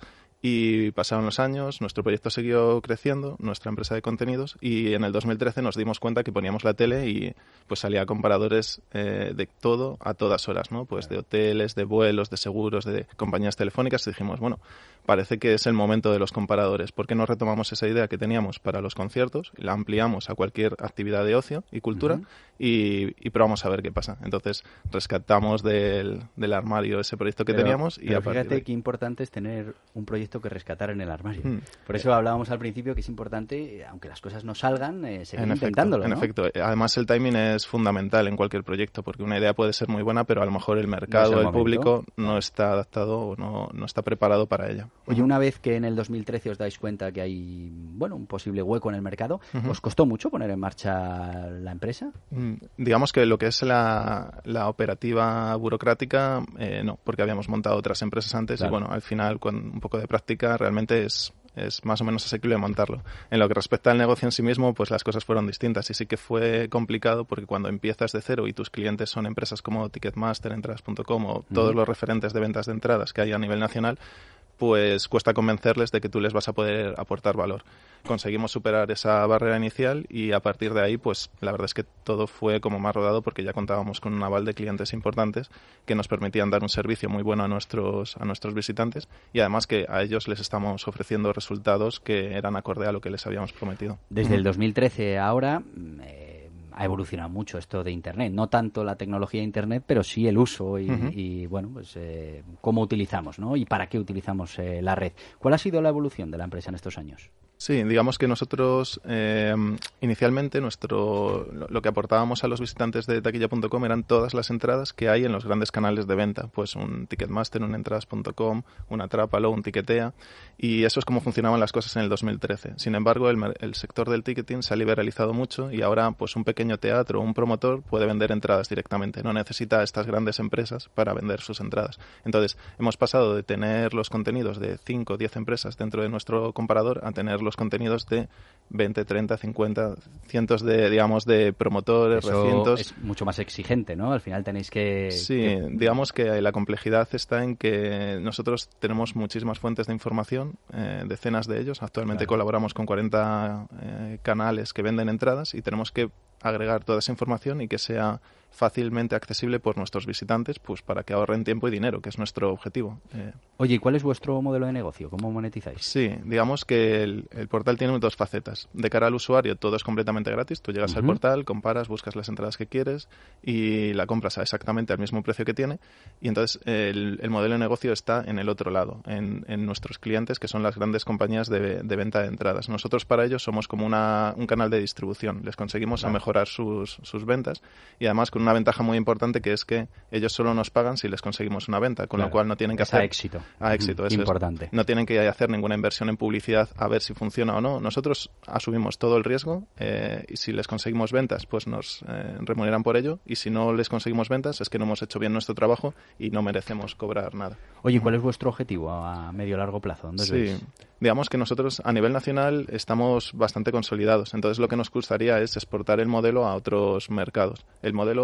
y pasaron los años, nuestro proyecto siguió creciendo, nuestra empresa de contenidos, y en el dos mil trece nos dimos cuenta que poníamos la tele y pues salía comparadores eh, de todo a todas horas, ¿no? Pues de hoteles, de vuelos, de seguros, de compañías telefónicas, y dijimos, bueno, parece que es el momento de los comparadores. ¿Por qué no retomamos esa idea que teníamos para los conciertos, la ampliamos a cualquier actividad de ocio y cultura, uh-huh. y, y probamos a ver qué pasa? Entonces rescatamos del, del armario ese proyecto que pero, teníamos y pero a partir fíjate de... qué importante es tener un proyecto que rescatar en el armario. Hmm. Por eso hablábamos al principio que es importante, aunque las cosas no salgan, eh, seguir en intentándolo, efecto, ¿no? En efecto. Además, el timing es fundamental en cualquier proyecto, porque una idea puede ser muy buena, pero a lo mejor el mercado, no el, el público, no está adaptado o no, no está preparado para ella. Oye, una vez que en el dos mil trece os dais cuenta que hay, bueno, un posible hueco en el mercado, uh-huh. ¿os costó mucho poner en marcha la empresa? Mm, digamos que lo que es la, la operativa burocrática, eh, no, porque habíamos montado otras empresas antes, claro. Y bueno, al final, con un poco de práctica, realmente es... es más o menos asequible montarlo. En lo que respecta al negocio en sí mismo, pues las cosas fueron distintas y sí que fue complicado porque cuando empiezas de cero y tus clientes son empresas como Ticketmaster, entradas punto com o uh-huh. todos los referentes de ventas de entradas que hay a nivel nacional, pues cuesta convencerles de que tú les vas a poder aportar valor. Conseguimos superar esa barrera inicial y a partir de ahí, pues la verdad es que todo fue como más rodado porque ya contábamos con un aval de clientes importantes que nos permitían dar un servicio muy bueno a nuestros a nuestros visitantes y además que a ellos les estamos ofreciendo resultados que eran acorde a lo que les habíamos prometido. Desde el dos mil trece a ahora... Eh... ha evolucionado mucho esto de Internet, no tanto la tecnología de Internet, pero sí el uso y, uh-huh. y bueno, pues eh, cómo utilizamos, ¿no? Y para qué utilizamos eh, la red. ¿Cuál ha sido la evolución de la empresa en estos años? Sí, digamos que nosotros eh, inicialmente nuestro lo que aportábamos a los visitantes de taquilla punto com eran todas las entradas que hay en los grandes canales de venta, pues un Ticketmaster, un entradas punto com, un Atrápalo, un Tiquetea, y eso es como funcionaban las cosas en el dos mil trece. Sin embargo, el, el sector del ticketing se ha liberalizado mucho y ahora pues un pequeño teatro o un promotor puede vender entradas directamente, no necesita a estas grandes empresas para vender sus entradas. Entonces, hemos pasado de tener los contenidos de cinco o diez empresas dentro de nuestro comparador a tener los contenidos de veinte, treinta, cincuenta, cientos de, digamos, de promotores, Eso recintos. Es mucho más exigente, ¿no? Al final tenéis que... Sí, que... digamos que la complejidad está en que nosotros tenemos muchísimas fuentes de información, eh, decenas de ellos. Actualmente claro. colaboramos con cuarenta eh, canales que venden entradas y tenemos que agregar toda esa información y que sea fácilmente accesible por nuestros visitantes, pues para que ahorren tiempo y dinero, que es nuestro objetivo. Eh, Oye, ¿y cuál es vuestro modelo de negocio? ¿Cómo monetizáis? Sí, digamos que el, el portal tiene dos facetas. De cara al usuario, todo es completamente gratis. Tú llegas uh-huh. al portal, comparas, buscas las entradas que quieres y la compras a exactamente al mismo precio que tiene. Y entonces el, el modelo de negocio está en el otro lado, en, en nuestros clientes, que son las grandes compañías de, de venta de entradas. Nosotros para ellos somos como una, un canal de distribución. Les conseguimos claro. a mejorar sus, sus ventas y además con una ventaja muy importante que es que ellos solo nos pagan si les conseguimos una venta, con claro, lo cual no tienen que es hacer... a éxito. A éxito, eso importante. Es. No tienen que hacer ninguna inversión en publicidad a ver si funciona o no. Nosotros asumimos todo el riesgo eh, y si les conseguimos ventas, pues nos eh, remuneran por ello y si no les conseguimos ventas es que no hemos hecho bien nuestro trabajo y no merecemos cobrar nada. Oye, ¿cuál es vuestro objetivo a medio o largo plazo? ¿Dónde sí. veis? Digamos que nosotros a nivel nacional estamos bastante consolidados, entonces lo que nos gustaría es exportar el modelo a otros mercados. El modelo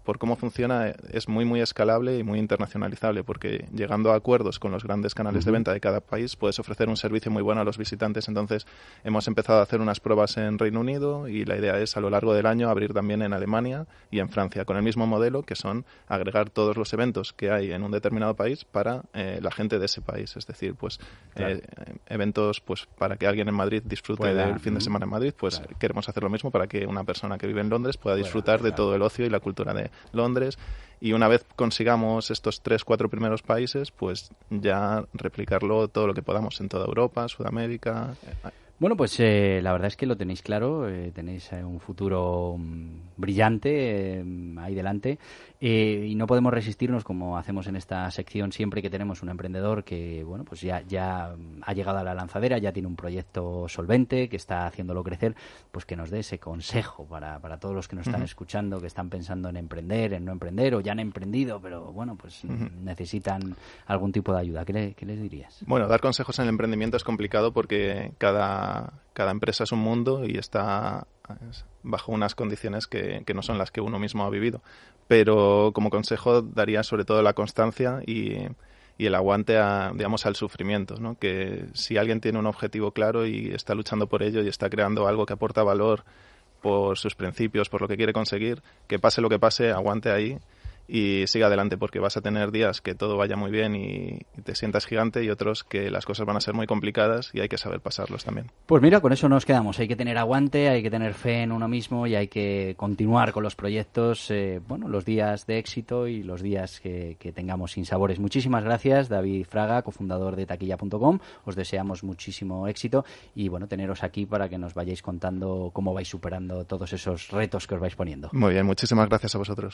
por cómo funciona, es muy, muy escalable y muy internacionalizable, porque llegando a acuerdos con los grandes canales uh-huh. de venta de cada país, puedes ofrecer un servicio muy bueno a los visitantes. Entonces, hemos empezado a hacer unas pruebas en Reino Unido y la idea es, a lo largo del año, abrir también en Alemania y en Francia, con el mismo modelo, que son agregar todos los eventos que hay en un determinado país para eh, la gente de ese país. Es decir, pues claro. eh, eventos pues para que alguien en Madrid disfrute Pueda, del fin de semana en Madrid, pues claro. queremos hacer lo mismo para que una persona que vive en Londres pueda disfrutar Pueda, de claro. todo el ocio y la cultura de Londres. Y una vez consigamos estos tres, cuatro primeros países, pues ya replicarlo todo lo que podamos en toda Europa, Sudamérica. Bueno, pues eh, la verdad es que lo tenéis claro, eh, tenéis eh, un futuro um, brillante eh, ahí delante eh, y no podemos resistirnos, como hacemos en esta sección siempre que tenemos un emprendedor que, bueno, pues ya, ya ha llegado a la lanzadera, ya tiene un proyecto solvente, que está haciéndolo crecer, pues que nos dé ese consejo para, para todos los que nos están uh-huh. escuchando, que están pensando en emprender, en no emprender, o ya han emprendido, pero bueno, pues uh-huh. necesitan algún tipo de ayuda. ¿Qué, le, qué les dirías? Bueno, dar consejos en el emprendimiento es complicado porque cada Cada empresa es un mundo y está bajo unas condiciones que, que no son las que uno mismo ha vivido. Pero como consejo daría sobre todo la constancia y, y el aguante a, digamos, al sufrimiento, ¿no? Que si alguien tiene un objetivo claro y está luchando por ello y está creando algo que aporta valor por sus principios, por lo que quiere conseguir, que pase lo que pase, aguante ahí y siga adelante, porque vas a tener días que todo vaya muy bien y, y te sientas gigante, y otros que las cosas van a ser muy complicadas y hay que saber pasarlos también. Pues mira, con eso nos quedamos. Hay que tener aguante, hay que tener fe en uno mismo y hay que continuar con los proyectos, eh, bueno, los días de éxito y los días que, que tengamos sin sabores. Muchísimas gracias, David Fraga, cofundador de taquilla punto com. Os deseamos muchísimo éxito y, bueno, teneros aquí para que nos vayáis contando cómo vais superando todos esos retos que os vais poniendo. Muy bien, muchísimas gracias a vosotros.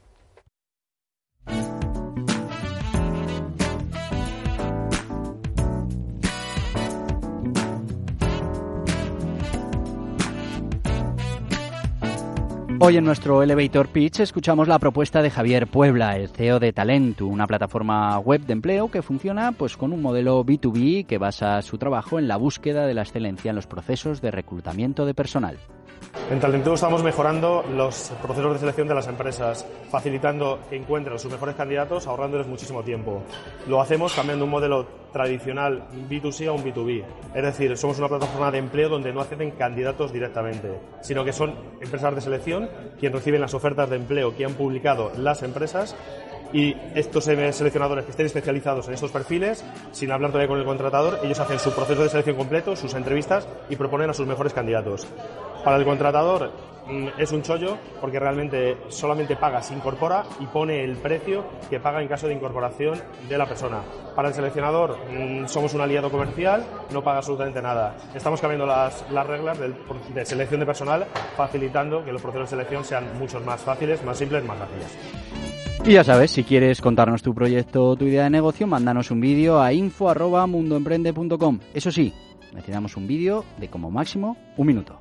Hoy en nuestro Elevator Pitch escuchamos la propuesta de Javier Puebla, el C E O de Talentu, una plataforma web de empleo que funciona pues con un modelo B dos B que basa su trabajo en la búsqueda de la excelencia en los procesos de reclutamiento de personal. En Talentu estamos mejorando los procesos de selección de las empresas, facilitando que encuentren sus mejores candidatos, ahorrándoles muchísimo tiempo. Lo hacemos cambiando un modelo tradicional B dos C a un B dos B. Es decir, somos una plataforma de empleo donde no acceden candidatos directamente, sino que son empresas de selección quienes reciben las ofertas de empleo que han publicado las empresas, y estos seleccionadores que estén especializados en estos perfiles, sin hablar todavía con el contratador, ellos hacen su proceso de selección completo, sus entrevistas y proponen a sus mejores candidatos. Para el contratador es un chollo porque realmente solamente paga, se incorpora y pone el precio que paga en caso de incorporación de la persona. Para el seleccionador somos un aliado comercial, no paga absolutamente nada. Estamos cambiando las, las reglas del, de selección de personal, facilitando que los procesos de selección sean mucho más fáciles, más simples, más ágiles. Y ya sabes, si quieres contarnos tu proyecto o tu idea de negocio, mándanos un vídeo a info arroba mundoemprende punto com. Eso sí, necesitamos un vídeo de como máximo un minuto.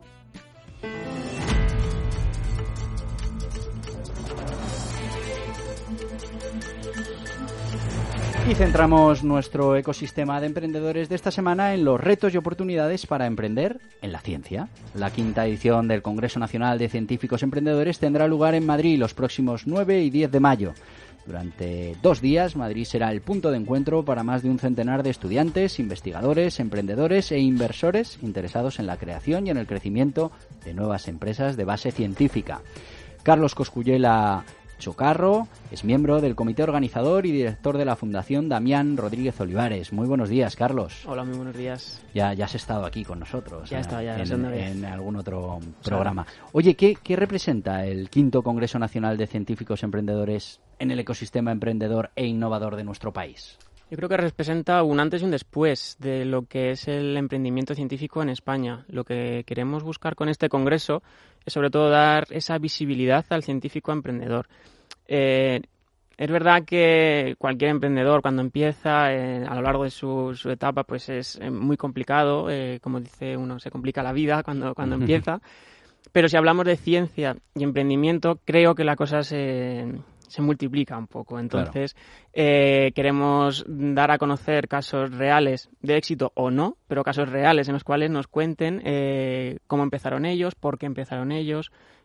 Y centramos nuestro ecosistema de emprendedores de esta semana en los retos y oportunidades para emprender en la ciencia. La quinta edición del Congreso Nacional de Científicos Emprendedores tendrá lugar en Madrid los próximos nueve y diez de mayo. Durante dos días, Madrid será el punto de encuentro para más de un centenar de estudiantes, investigadores, emprendedores e inversores interesados en la creación y en el crecimiento de nuevas empresas de base científica. Carlos Cosculluela Chocarro es miembro del comité organizador y director de la Fundación Damián Rodríguez Olivares. Muy buenos días, Carlos. Hola, muy buenos días. Ya, ya has estado aquí con nosotros. Ya he estado, ya, en, en algún otro programa. Oye, ¿qué, ¿qué representa el quinto Congreso Nacional de Científicos Emprendedores en el ecosistema emprendedor e innovador de nuestro país? Yo creo que representa un antes y un después de lo que es el emprendimiento científico en España. Lo que queremos buscar con este congreso es sobre todo dar esa visibilidad al científico emprendedor. Eh, es verdad que cualquier emprendedor cuando empieza eh, a lo largo de su, su etapa pues es eh, muy complicado, eh, como dice uno, se complica la vida cuando, cuando empieza, pero si hablamos de ciencia y emprendimiento creo que la cosa se... se multiplica un poco. Entonces, claro. eh, queremos dar a conocer casos reales de éxito o no, pero casos reales en los cuales nos cuenten eh, cómo empezaron ellos, por qué empezaron ellos,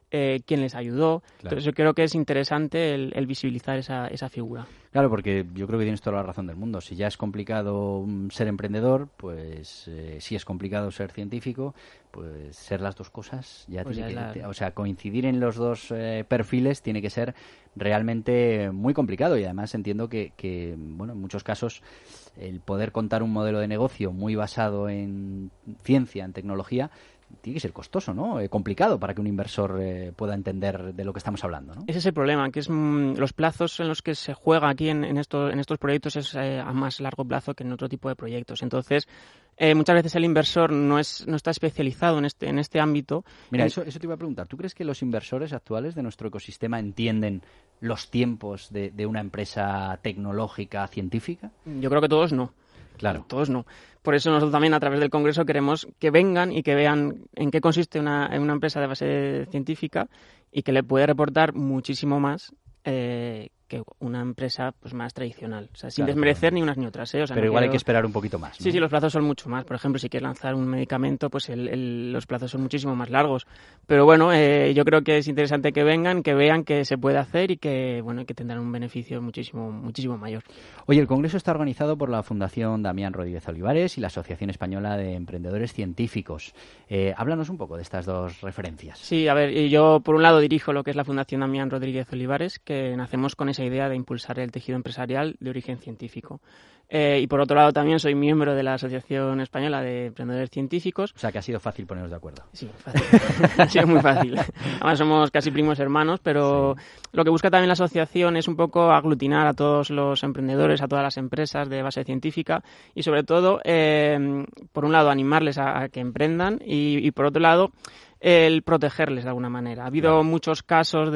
eh, quién les ayudó. Claro. Entonces yo creo que es interesante el, el visibilizar esa, esa figura. Claro, porque yo creo que tienes toda la razón del mundo. Si ya es complicado mm, ser emprendedor, pues eh, si es complicado ser científico, pues ser las dos cosas ya Pues tiene ya que... es la- O sea, coincidir en los dos eh, perfiles tiene que ser realmente muy complicado y además entiendo que, que, bueno, en muchos casos el poder contar un modelo de negocio muy basado en ciencia, en tecnología, tiene que ser costoso, ¿no? Eh, complicado para que un inversor eh, pueda entender de lo que estamos hablando, ¿no? Ese es el problema, que es mm, los plazos en los que se juega aquí en, en, estos, en estos proyectos es eh, a más largo plazo que en otro tipo de proyectos. Entonces, eh, muchas veces el inversor no es no está especializado en este en este ámbito. Mira, En- eso, eso te iba a preguntar. ¿Tú crees que los inversores actuales de nuestro ecosistema entienden los tiempos de, de una empresa tecnológica, científica? Yo creo que todos no. Claro. Todos no. Por eso nosotros también a través del Congreso queremos que vengan y que vean en qué consiste una, una empresa de base científica y que le puede reportar muchísimo más eh, que una empresa pues más tradicional. O sea, sin Claro, desmerecer pero- ni unas ni otras. ¿eh? O sea, Pero no igual hay quiero- que esperar un poquito más, ¿no? Sí, sí, los plazos son mucho más. Por ejemplo, si quieres lanzar un medicamento, pues el, el- los plazos son muchísimo más largos. Pero bueno, eh, yo creo que es interesante que vengan, que vean que se puede hacer y que bueno, que tendrán un beneficio muchísimo, muchísimo mayor. Oye, el Congreso está organizado por la Fundación Damián Rodríguez Olivares y la Asociación Española de Emprendedores Científicos. Eh, háblanos un poco de estas dos referencias. Sí, a ver, y yo por un lado dirijo lo que es la Fundación Damián Rodríguez Olivares, que nacemos con esa idea de impulsar el tejido empresarial de origen científico. Eh, y por otro lado también soy miembro de la Asociación Española de Emprendedores Científicos. O sea, que ha sido fácil poneros de acuerdo. Sí, fácil. Ha sido muy fácil. Además somos casi primos hermanos, pero sí. Lo que busca también la asociación es un poco aglutinar a todos los emprendedores, a todas las empresas de base científica y sobre todo, eh, por un lado, animarles a, a que emprendan y, y por otro lado, el protegerles de alguna manera. Ha habido claro. muchos casos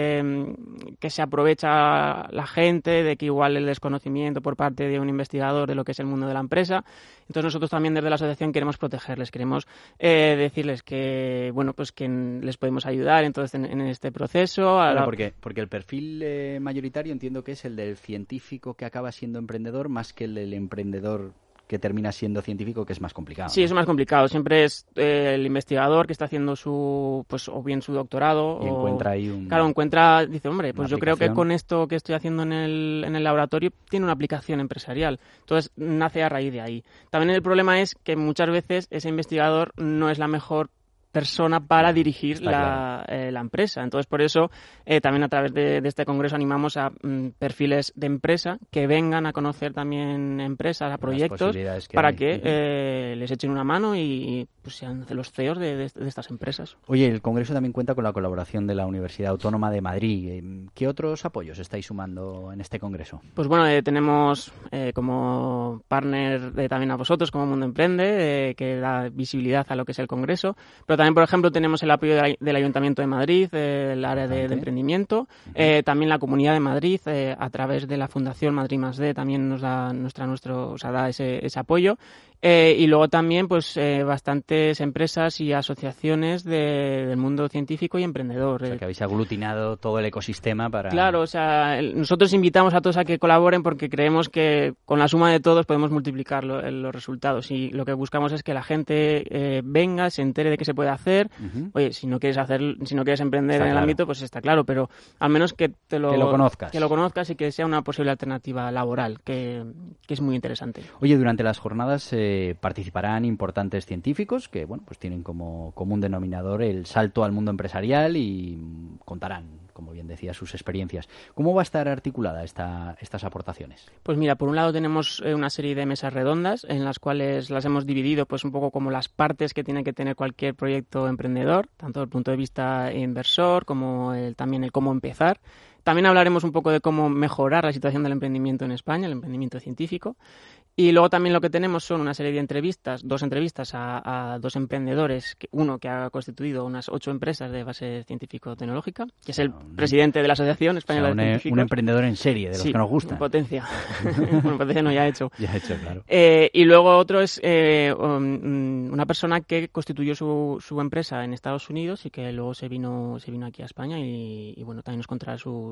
de que se aprovecha la gente, de que igual el desconocimiento por parte de un investigador de lo que es el mundo de la empresa. Entonces nosotros también desde la asociación queremos protegerles, queremos eh, decirles que bueno pues que les podemos ayudar entonces en, en este proceso. Claro, la... porque, porque el perfil eh, mayoritario entiendo que es el del científico que acaba siendo emprendedor más que el del emprendedor que termina siendo científico, que es más complicado. Sí, ¿no? Es más complicado. Siempre es eh, el investigador que está haciendo su, pues o bien su doctorado. Y o, encuentra ahí un... Claro, encuentra, dice, hombre, pues yo creo que con esto que estoy haciendo en el, en el laboratorio tiene una aplicación empresarial. Entonces, nace a raíz de ahí. También el problema es que muchas veces ese investigador no es la mejor persona para dirigir la, claro. eh, la empresa. Entonces, por eso, eh, también a través de, de este congreso animamos a mm, perfiles de empresa que vengan a conocer también empresas, a proyectos, que para hay. que eh, les echen una mano y pues, sean los C E Os de, de, de estas empresas. Oye, el congreso también cuenta con la colaboración de la Universidad Autónoma de Madrid. ¿Qué otros apoyos estáis sumando en este congreso? Pues bueno, eh, tenemos eh, como partner de, también a vosotros, como Mundo Emprende, eh, que da visibilidad a lo que es el congreso, pero también También, por ejemplo, tenemos el apoyo de, del Ayuntamiento de Madrid, eh, el área de, de emprendimiento, uh-huh. eh, también la Comunidad de Madrid, eh, a través de la Fundación Madrid más D, también nos da nuestra nuestro, o sea, da ese, ese apoyo. Eh, y luego también pues eh, bastantes empresas y asociaciones de, del mundo científico y emprendedor. O sea, que habéis aglutinado todo el ecosistema para... Claro, o sea, el, nosotros invitamos a todos a que colaboren porque creemos que con la suma de todos podemos multiplicar lo, el, los resultados y lo que buscamos es que la gente eh, venga, se entere de qué se puede hacer. Uh-huh. Oye, si no quieres hacer, si no quieres emprender está en el claro. ámbito, pues está claro, pero al menos que te lo, que lo conozcas. Que lo conozcas y que sea una posible alternativa laboral, que, que es muy interesante. Oye, durante las jornadas... Eh, participarán importantes científicos que bueno pues tienen como común denominador el salto al mundo empresarial y contarán, como bien decía, sus experiencias. ¿Cómo va a estar articulada esta, estas aportaciones? Pues mira, por un lado tenemos una serie de mesas redondas en las cuales las hemos dividido pues un poco como las partes que tiene que tener cualquier proyecto emprendedor, tanto desde el punto de vista inversor como el, también el cómo empezar. También hablaremos un poco de cómo mejorar la situación del emprendimiento en España, el emprendimiento científico. Y luego también lo que tenemos son una serie de entrevistas, dos entrevistas a, a dos emprendedores, que, uno que ha constituido unas ocho empresas de base científico-tecnológica, que es el un, presidente de la Asociación Española o sea, de Científicos. Un emprendedor en serie, de los sí, que nos gustan. En potencia. Bueno, potencia no, ya hecho. Ya hecho, claro. Eh, y luego otro es eh, um, una persona que constituyó su, su empresa en Estados Unidos y que luego se vino se vino aquí a España y, y bueno, también nos contará su,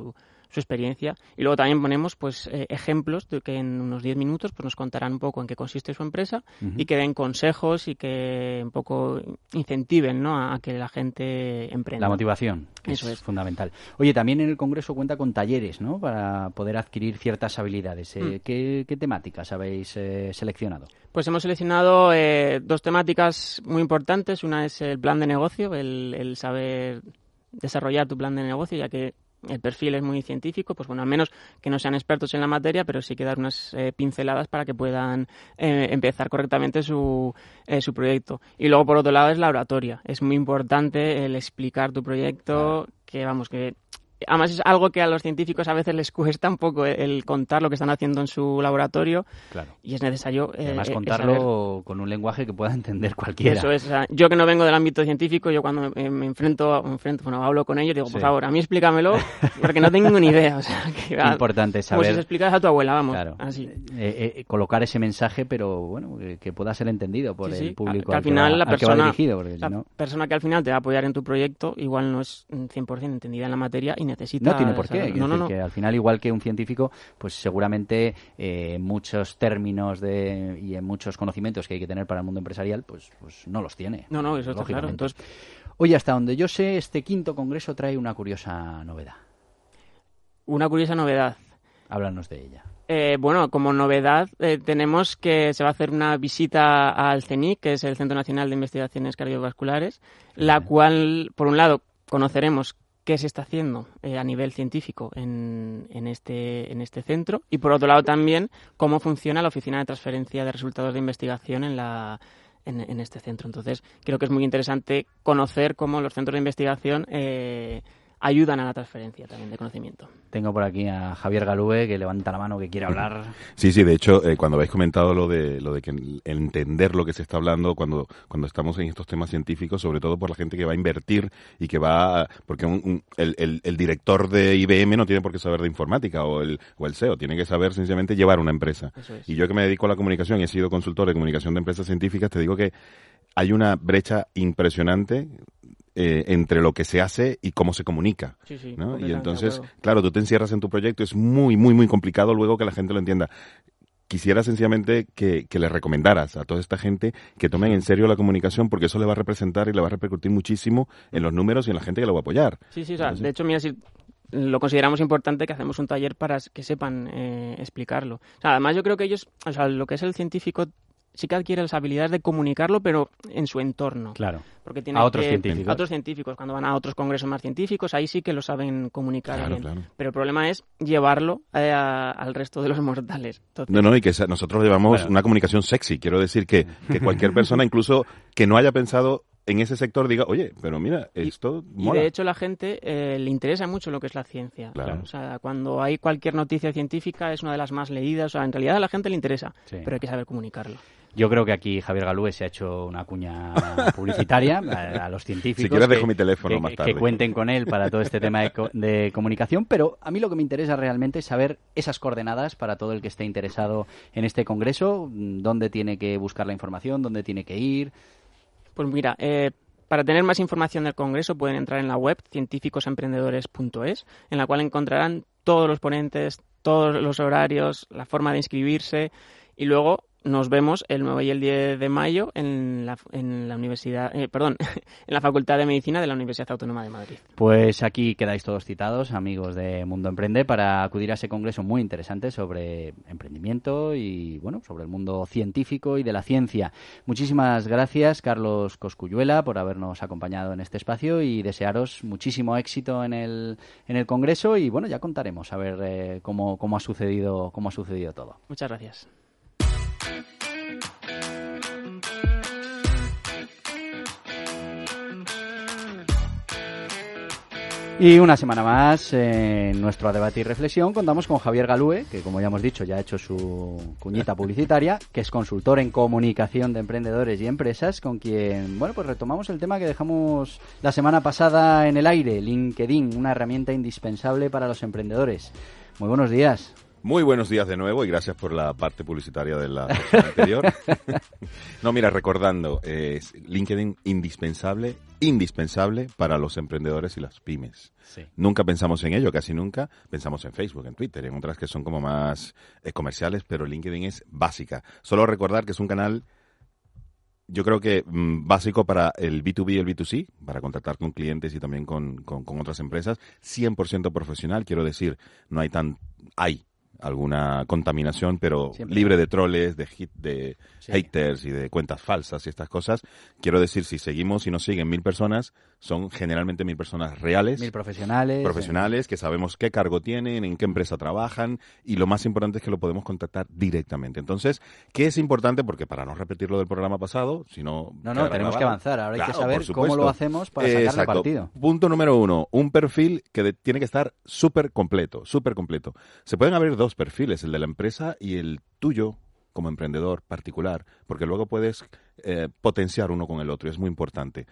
su, su experiencia. Y luego también ponemos pues eh, ejemplos de que en unos diez minutos pues nos contarán un poco en qué consiste su empresa uh-huh. y que den consejos y que un poco incentiven, ¿no?, a, a que la gente emprenda. La motivación, que Eso es, es fundamental. Oye, también en el Congreso cuenta con talleres, ¿no?, para poder adquirir ciertas habilidades. Eh, mm. ¿qué, ¿Qué temáticas habéis eh, seleccionado? Pues hemos seleccionado eh, dos temáticas muy importantes. Una es el plan de negocio, el, el saber desarrollar tu plan de negocio, ya que el perfil es muy científico, pues bueno, al menos que no sean expertos en la materia, pero sí que dar unas eh, pinceladas para que puedan eh, empezar correctamente su, eh, su proyecto. Y luego, por otro lado, es la oratoria. Es muy importante el explicar tu proyecto, claro. que vamos, que además es algo que a los científicos a veces les cuesta un poco el contar lo que están haciendo en su laboratorio, claro. y es necesario eh, además contarlo saber. Con un lenguaje que pueda entender cualquiera. Eso es, o sea, yo que no vengo del ámbito científico, yo cuando me, me enfrento, me enfrento, bueno, hablo con ellos, digo, sí. por favor, a mí explícamelo, porque no tengo ni idea. O sea, que, importante saber. Como si se explicaras a tu abuela, vamos, claro. así. Eh, eh, colocar ese mensaje, pero bueno, que, que pueda ser entendido por sí, el público que al, al final que va, la persona, al que va dirigido. Porque la si no... persona que al final te va a apoyar en tu proyecto igual no es cien por ciento entendida en la materia y necesita... No tiene por qué. No, no, no. Que al final, igual que un científico, pues seguramente eh, muchos términos de, y en muchos conocimientos que hay que tener para el mundo empresarial, pues, pues no los tiene. No, no, eso está claro. Entonces... Oye, hasta donde yo sé, este quinto congreso trae una curiosa novedad. Una curiosa novedad. Háblanos de ella. Eh, bueno, como novedad eh, tenemos que se va a hacer una visita al CENIC, que es el Centro Nacional de Investigaciones Cardiovasculares, la sí. cual, por un lado, conoceremos qué se está haciendo eh, a nivel científico en, en, este, en este centro y, por otro lado, también cómo funciona la Oficina de Transferencia de Resultados de Investigación en, la, en, en este centro. Entonces, creo que es muy interesante conocer cómo los centros de investigación eh, ayudan a la transferencia también de conocimiento. Tengo por aquí a Javier Galúe, que levanta la mano, que quiere hablar. Sí, sí, de hecho, eh, cuando habéis comentado lo de lo de que entender lo que se está hablando cuando cuando estamos en estos temas científicos, sobre todo por la gente que va a invertir y que va... Porque un, un, el, el, el director de I B M no tiene por qué saber de informática, o el, o el C E O, tiene que saber sencillamente llevar una empresa. Eso es. Y yo que me dedico a la comunicación y he sido consultor de comunicación de empresas científicas, te digo que hay una brecha impresionante Eh, entre lo que se hace y cómo se comunica, sí, sí, ¿no? Y entonces, claro, tú te encierras en tu proyecto, es muy, muy, muy complicado luego que la gente lo entienda. Quisiera sencillamente que, que le recomendaras a toda esta gente que tomen en serio la comunicación, porque eso le va a representar y le va a repercutir muchísimo en los números y en la gente que lo va a apoyar. Sí, sí, o sea, entonces, de hecho, mira, si lo consideramos importante que hacemos un taller para que sepan eh, explicarlo. O sea, además yo creo que ellos, o sea, lo que es el científico sí que adquiere las habilidades de comunicarlo, pero en su entorno. Claro. Porque tiene a otros que, científicos. A otros científicos. Cuando van a otros congresos más científicos, ahí sí que lo saben comunicar claro, bien. Claro. Pero el problema es llevarlo eh, a, al resto de los mortales. Entonces, no, no, y que nosotros llevamos bueno. una comunicación sexy. Quiero decir que, que cualquier persona, incluso que no haya pensado en ese sector, diga, oye, pero mira, esto y, mola. Y de hecho la gente eh, le interesa mucho lo que es la ciencia. Claro. O sea, cuando hay cualquier noticia científica es una de las más leídas. O sea, en realidad a la gente le interesa, sí. pero hay que saber comunicarlo. Yo creo que aquí Javier Galúe se ha hecho una cuña publicitaria a, a los científicos. Si quieres que, dejo mi teléfono que, más tarde. Que cuenten con él para todo este tema de, co de comunicación, pero a mí lo que me interesa realmente es saber esas coordenadas para todo el que esté interesado en este congreso, dónde tiene que buscar la información, dónde tiene que ir. Pues mira, eh, para tener más información del congreso pueden entrar en la web científicos emprendedores punto es, en la cual encontrarán todos los ponentes, todos los horarios, la forma de inscribirse y luego nos vemos el nueve y el diez de mayo en la, en la universidad, eh, perdón, en la Facultad de Medicina de la Universidad Autónoma de Madrid. Pues aquí quedáis todos citados, amigos de Mundo Emprende, para acudir a ese congreso muy interesante sobre emprendimiento y, bueno, sobre el mundo científico y de la ciencia. Muchísimas gracias, Carlos Cosculluela, por habernos acompañado en este espacio y desearos muchísimo éxito en el, en el congreso y, bueno, ya contaremos a ver eh, cómo, cómo ha sucedido, cómo ha sucedido todo. Muchas gracias. Y una semana más en nuestro debate y reflexión contamos con Javier Galúe, que como ya hemos dicho ya ha hecho su cuñita publicitaria, que es consultor en comunicación de emprendedores y empresas, con quien, bueno, pues retomamos el tema que dejamos la semana pasada en el aire, LinkedIn, una herramienta indispensable para los emprendedores. Muy buenos días. Muy buenos días de nuevo y gracias por la parte publicitaria de la sección anterior. No, mira, recordando, eh, LinkedIn indispensable, indispensable para los emprendedores y las pymes. Sí. Nunca pensamos en ello, casi nunca. Pensamos en Facebook, en Twitter, en otras que son como más eh, comerciales, pero LinkedIn es básica. Solo recordar que es un canal, yo creo que mmm, básico para el B dos B y el B dos C, para contactar con clientes y también con, con, con otras empresas. cien por ciento profesional, quiero decir, no hay tan... hay alguna contaminación, pero Siempre. libre de troles, de hit, de sí. haters y de cuentas falsas y estas cosas. Quiero decir, si seguimos y nos siguen mil personas, son generalmente mil personas reales. Mil profesionales. Profesionales, eh. que sabemos qué cargo tienen, en qué empresa trabajan, y lo más importante es que lo podemos contactar directamente. Entonces, ¿qué es importante? Porque para no repetir lo del programa pasado, sino... No, no, tenemos grabado. que avanzar. Ahora claro, hay que saber cómo lo hacemos para sacarle Exacto. partido. Punto número uno, un perfil que de, tiene que estar súper completo, súper completo. Se pueden abrir dos perfiles, el de la empresa y el tuyo como emprendedor particular, porque luego puedes eh, potenciar uno con el otro, es muy importante.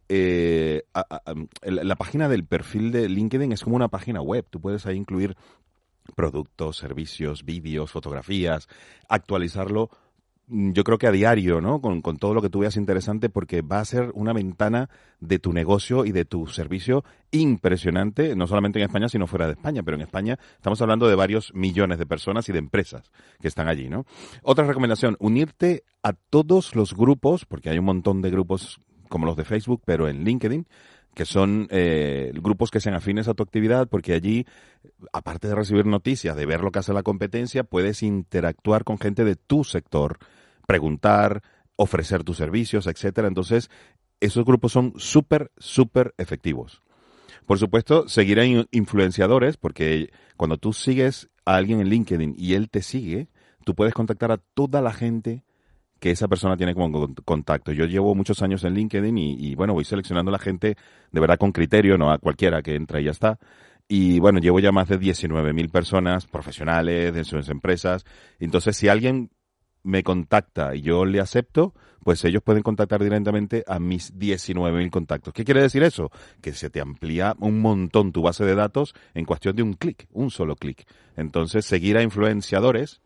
Eh, a, a, la, la página del perfil de LinkedIn es como una página web, tú puedes ahí incluir productos, servicios, vídeos, fotografías, actualizarlo. Yo creo que a diario, ¿no? Con, con todo lo que tú veas interesante, porque va a ser una ventana de tu negocio y de tu servicio impresionante, no solamente en España, sino fuera de España. Pero en España estamos hablando de varios millones de personas y de empresas que están allí, ¿no? Otra recomendación, unirte a todos los grupos, porque hay un montón de grupos como los de Facebook, pero en LinkedIn, que son eh, grupos que sean afines a tu actividad, porque allí, aparte de recibir noticias, de ver lo que hace la competencia, puedes interactuar con gente de tu sector, preguntar, ofrecer tus servicios, etcétera. Entonces, esos grupos son súper, súper efectivos. Por supuesto, seguir a influenciadores, porque cuando tú sigues a alguien en LinkedIn y él te sigue, tú puedes contactar a toda la gente que esa persona tiene como contacto. Yo llevo muchos años en LinkedIn y, y, bueno, voy seleccionando a la gente de verdad con criterio, no a cualquiera que entra y ya está. Y, bueno, llevo ya más de diecinueve mil personas profesionales de sus empresas. Entonces, si alguien me contacta y yo le acepto, pues ellos pueden contactar directamente a mis diecinueve mil contactos. ¿Qué quiere decir eso? Que se te amplía un montón tu base de datos en cuestión de un clic, un solo clic. Entonces, seguir a influenciadores,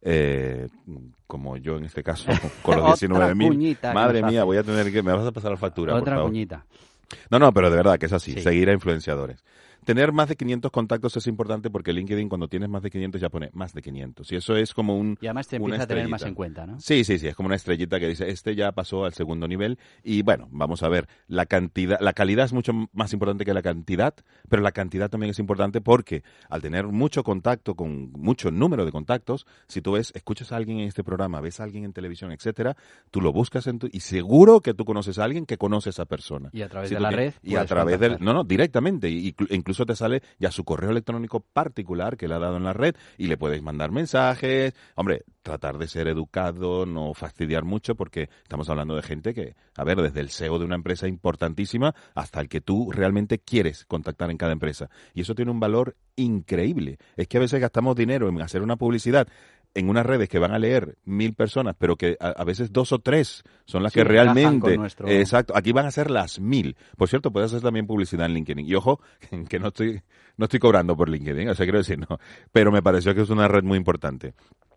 eh, como yo en este caso, con los diecinueve mil. Madre mía, voy a tener que... Me vas a pasar la factura, Otra por favor. Puñita. No, no, pero de verdad que es así, Sí. seguir a influenciadores. Tener más de quinientos contactos es importante porque LinkedIn, cuando tienes más de quinientos, ya pone más de quinientos. Y eso es como un... Y además te empieza a tener más en cuenta, ¿no? Sí, sí, sí. Es como una estrellita que dice, este ya pasó al segundo nivel. Y bueno, vamos a ver, la cantidad, la calidad es mucho más importante que la cantidad, pero la cantidad también es importante porque al tener mucho contacto con mucho número de contactos, si tú ves, escuchas a alguien en este programa, ves a alguien en televisión, etcétera, tú lo buscas en tu, y seguro que tú conoces a alguien que conoce a esa persona. Y a través Si de tú la tienes- red Y a puedes través del... contactar. No, no, directamente. Y, y incluso te sale ya su correo electrónico particular que le ha dado en la red y le puedes mandar mensajes. Hombre, tratar de ser educado, no fastidiar mucho, porque estamos hablando de gente que, a ver, desde el C E O de una empresa importantísima hasta el que tú realmente quieres contactar en cada empresa. Y eso tiene un valor increíble. Es que a veces gastamos dinero en hacer una publicidad en unas redes que van a leer mil personas, pero que a, a veces dos o tres son las Sí, que encajan realmente... con nuestro- Exacto, aquí van a ser las mil. Por cierto, puedes hacer también publicidad en LinkedIn. Y ojo, que no estoy no estoy cobrando por LinkedIn, o sea, quiero decir, no. Pero me pareció que es una red muy importante.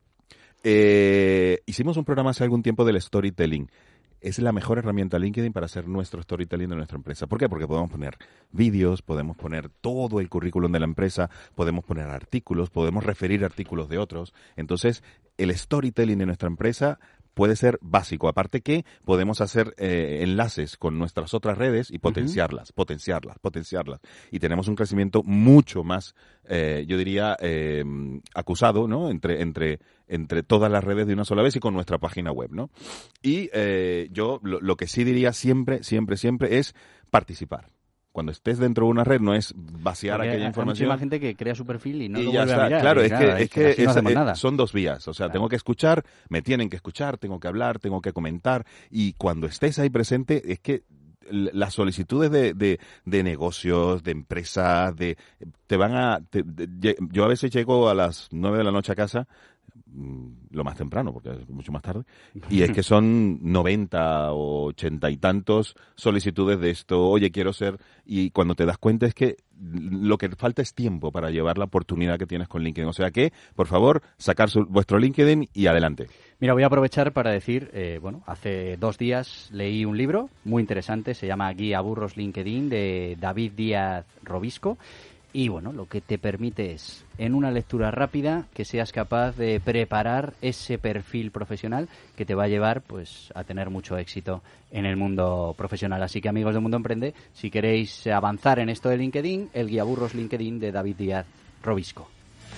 Eh, hicimos un programa hace algún tiempo del storytelling. Es la mejor herramienta LinkedIn para hacer nuestro storytelling de nuestra empresa. ¿Por qué? Porque podemos poner vídeos, podemos poner todo el currículum de la empresa, podemos poner artículos, podemos referir artículos de otros. Entonces, el storytelling de nuestra empresa puede ser básico. Aparte que podemos hacer eh, enlaces con nuestras otras redes y potenciarlas, potenciarlas, potenciarlas. Y tenemos un crecimiento mucho más, eh, yo diría, eh, acusado, ¿no? Entre, entre, entre todas las redes de una sola vez y con nuestra página web, ¿no? Y eh, yo lo, lo que sí diría siempre, siempre, siempre es participar. Cuando estés dentro de una red no es vaciar Porque aquella hay información. muchísima gente que crea su perfil y no Y lo ya vuelve está. a mirar. Claro, Y es que, es que así no es- hacemos eh, nada. son dos vías. O sea, tengo que escuchar, me tienen que escuchar, tengo que hablar, tengo que comentar. Y cuando estés ahí presente, es que l- las solicitudes de, de, de negocios, de empresas, de te van a... te- de- lle- yo a veces llego a las nueve de la noche a casa mmm, lo más temprano, porque es mucho más tarde, y es que son noventa o ochenta y tantos solicitudes de esto, oye, quiero ser, y cuando te das cuenta es que lo que falta es tiempo para llevar la oportunidad que tienes con LinkedIn. O sea que, por favor, sacar su, vuestro LinkedIn y adelante. Mira, voy a aprovechar para decir, eh, bueno, hace dos días leí un libro muy interesante, se llama Guía Burros LinkedIn, de David Díaz Robisco. Y bueno, lo que te permite es, en una lectura rápida, que seas capaz de preparar ese perfil profesional que te va a llevar pues a tener mucho éxito en el mundo profesional. Así que, amigos de Mundo Emprende, si queréis avanzar en esto de LinkedIn, el Guía Burros LinkedIn de David Díaz Robisco.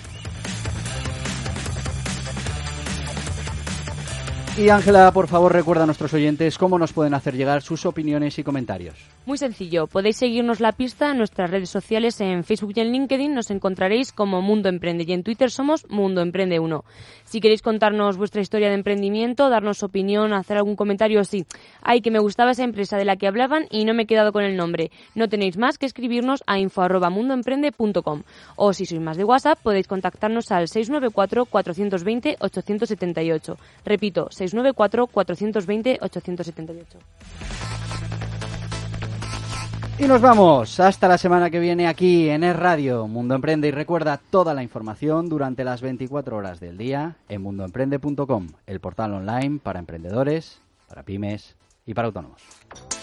Y Ángela, por favor, recuerda a nuestros oyentes cómo nos pueden hacer llegar sus opiniones y comentarios. Muy sencillo, podéis seguirnos la pista en nuestras redes sociales, en Facebook y en LinkedIn nos encontraréis como Mundo Emprende y en Twitter somos Mundo Emprende uno. Si queréis contarnos vuestra historia de emprendimiento, darnos opinión, hacer algún comentario, sí, ay, que me gustaba esa empresa de la que hablaban y no me he quedado con el nombre, no tenéis más que escribirnos a info arroba mundoemprende punto com, o si sois más de WhatsApp podéis contactarnos al seis nueve cuatro, cuatro dos cero, ocho siete ocho. Repito, seis nueve cuatro, cuatro dos cero, ocho siete ocho. Y nos vamos hasta la semana que viene aquí en Es Radio Mundo Emprende, y recuerda toda la información durante las veinticuatro horas del día en mundo emprende punto com, el portal online para emprendedores, para pymes y para autónomos.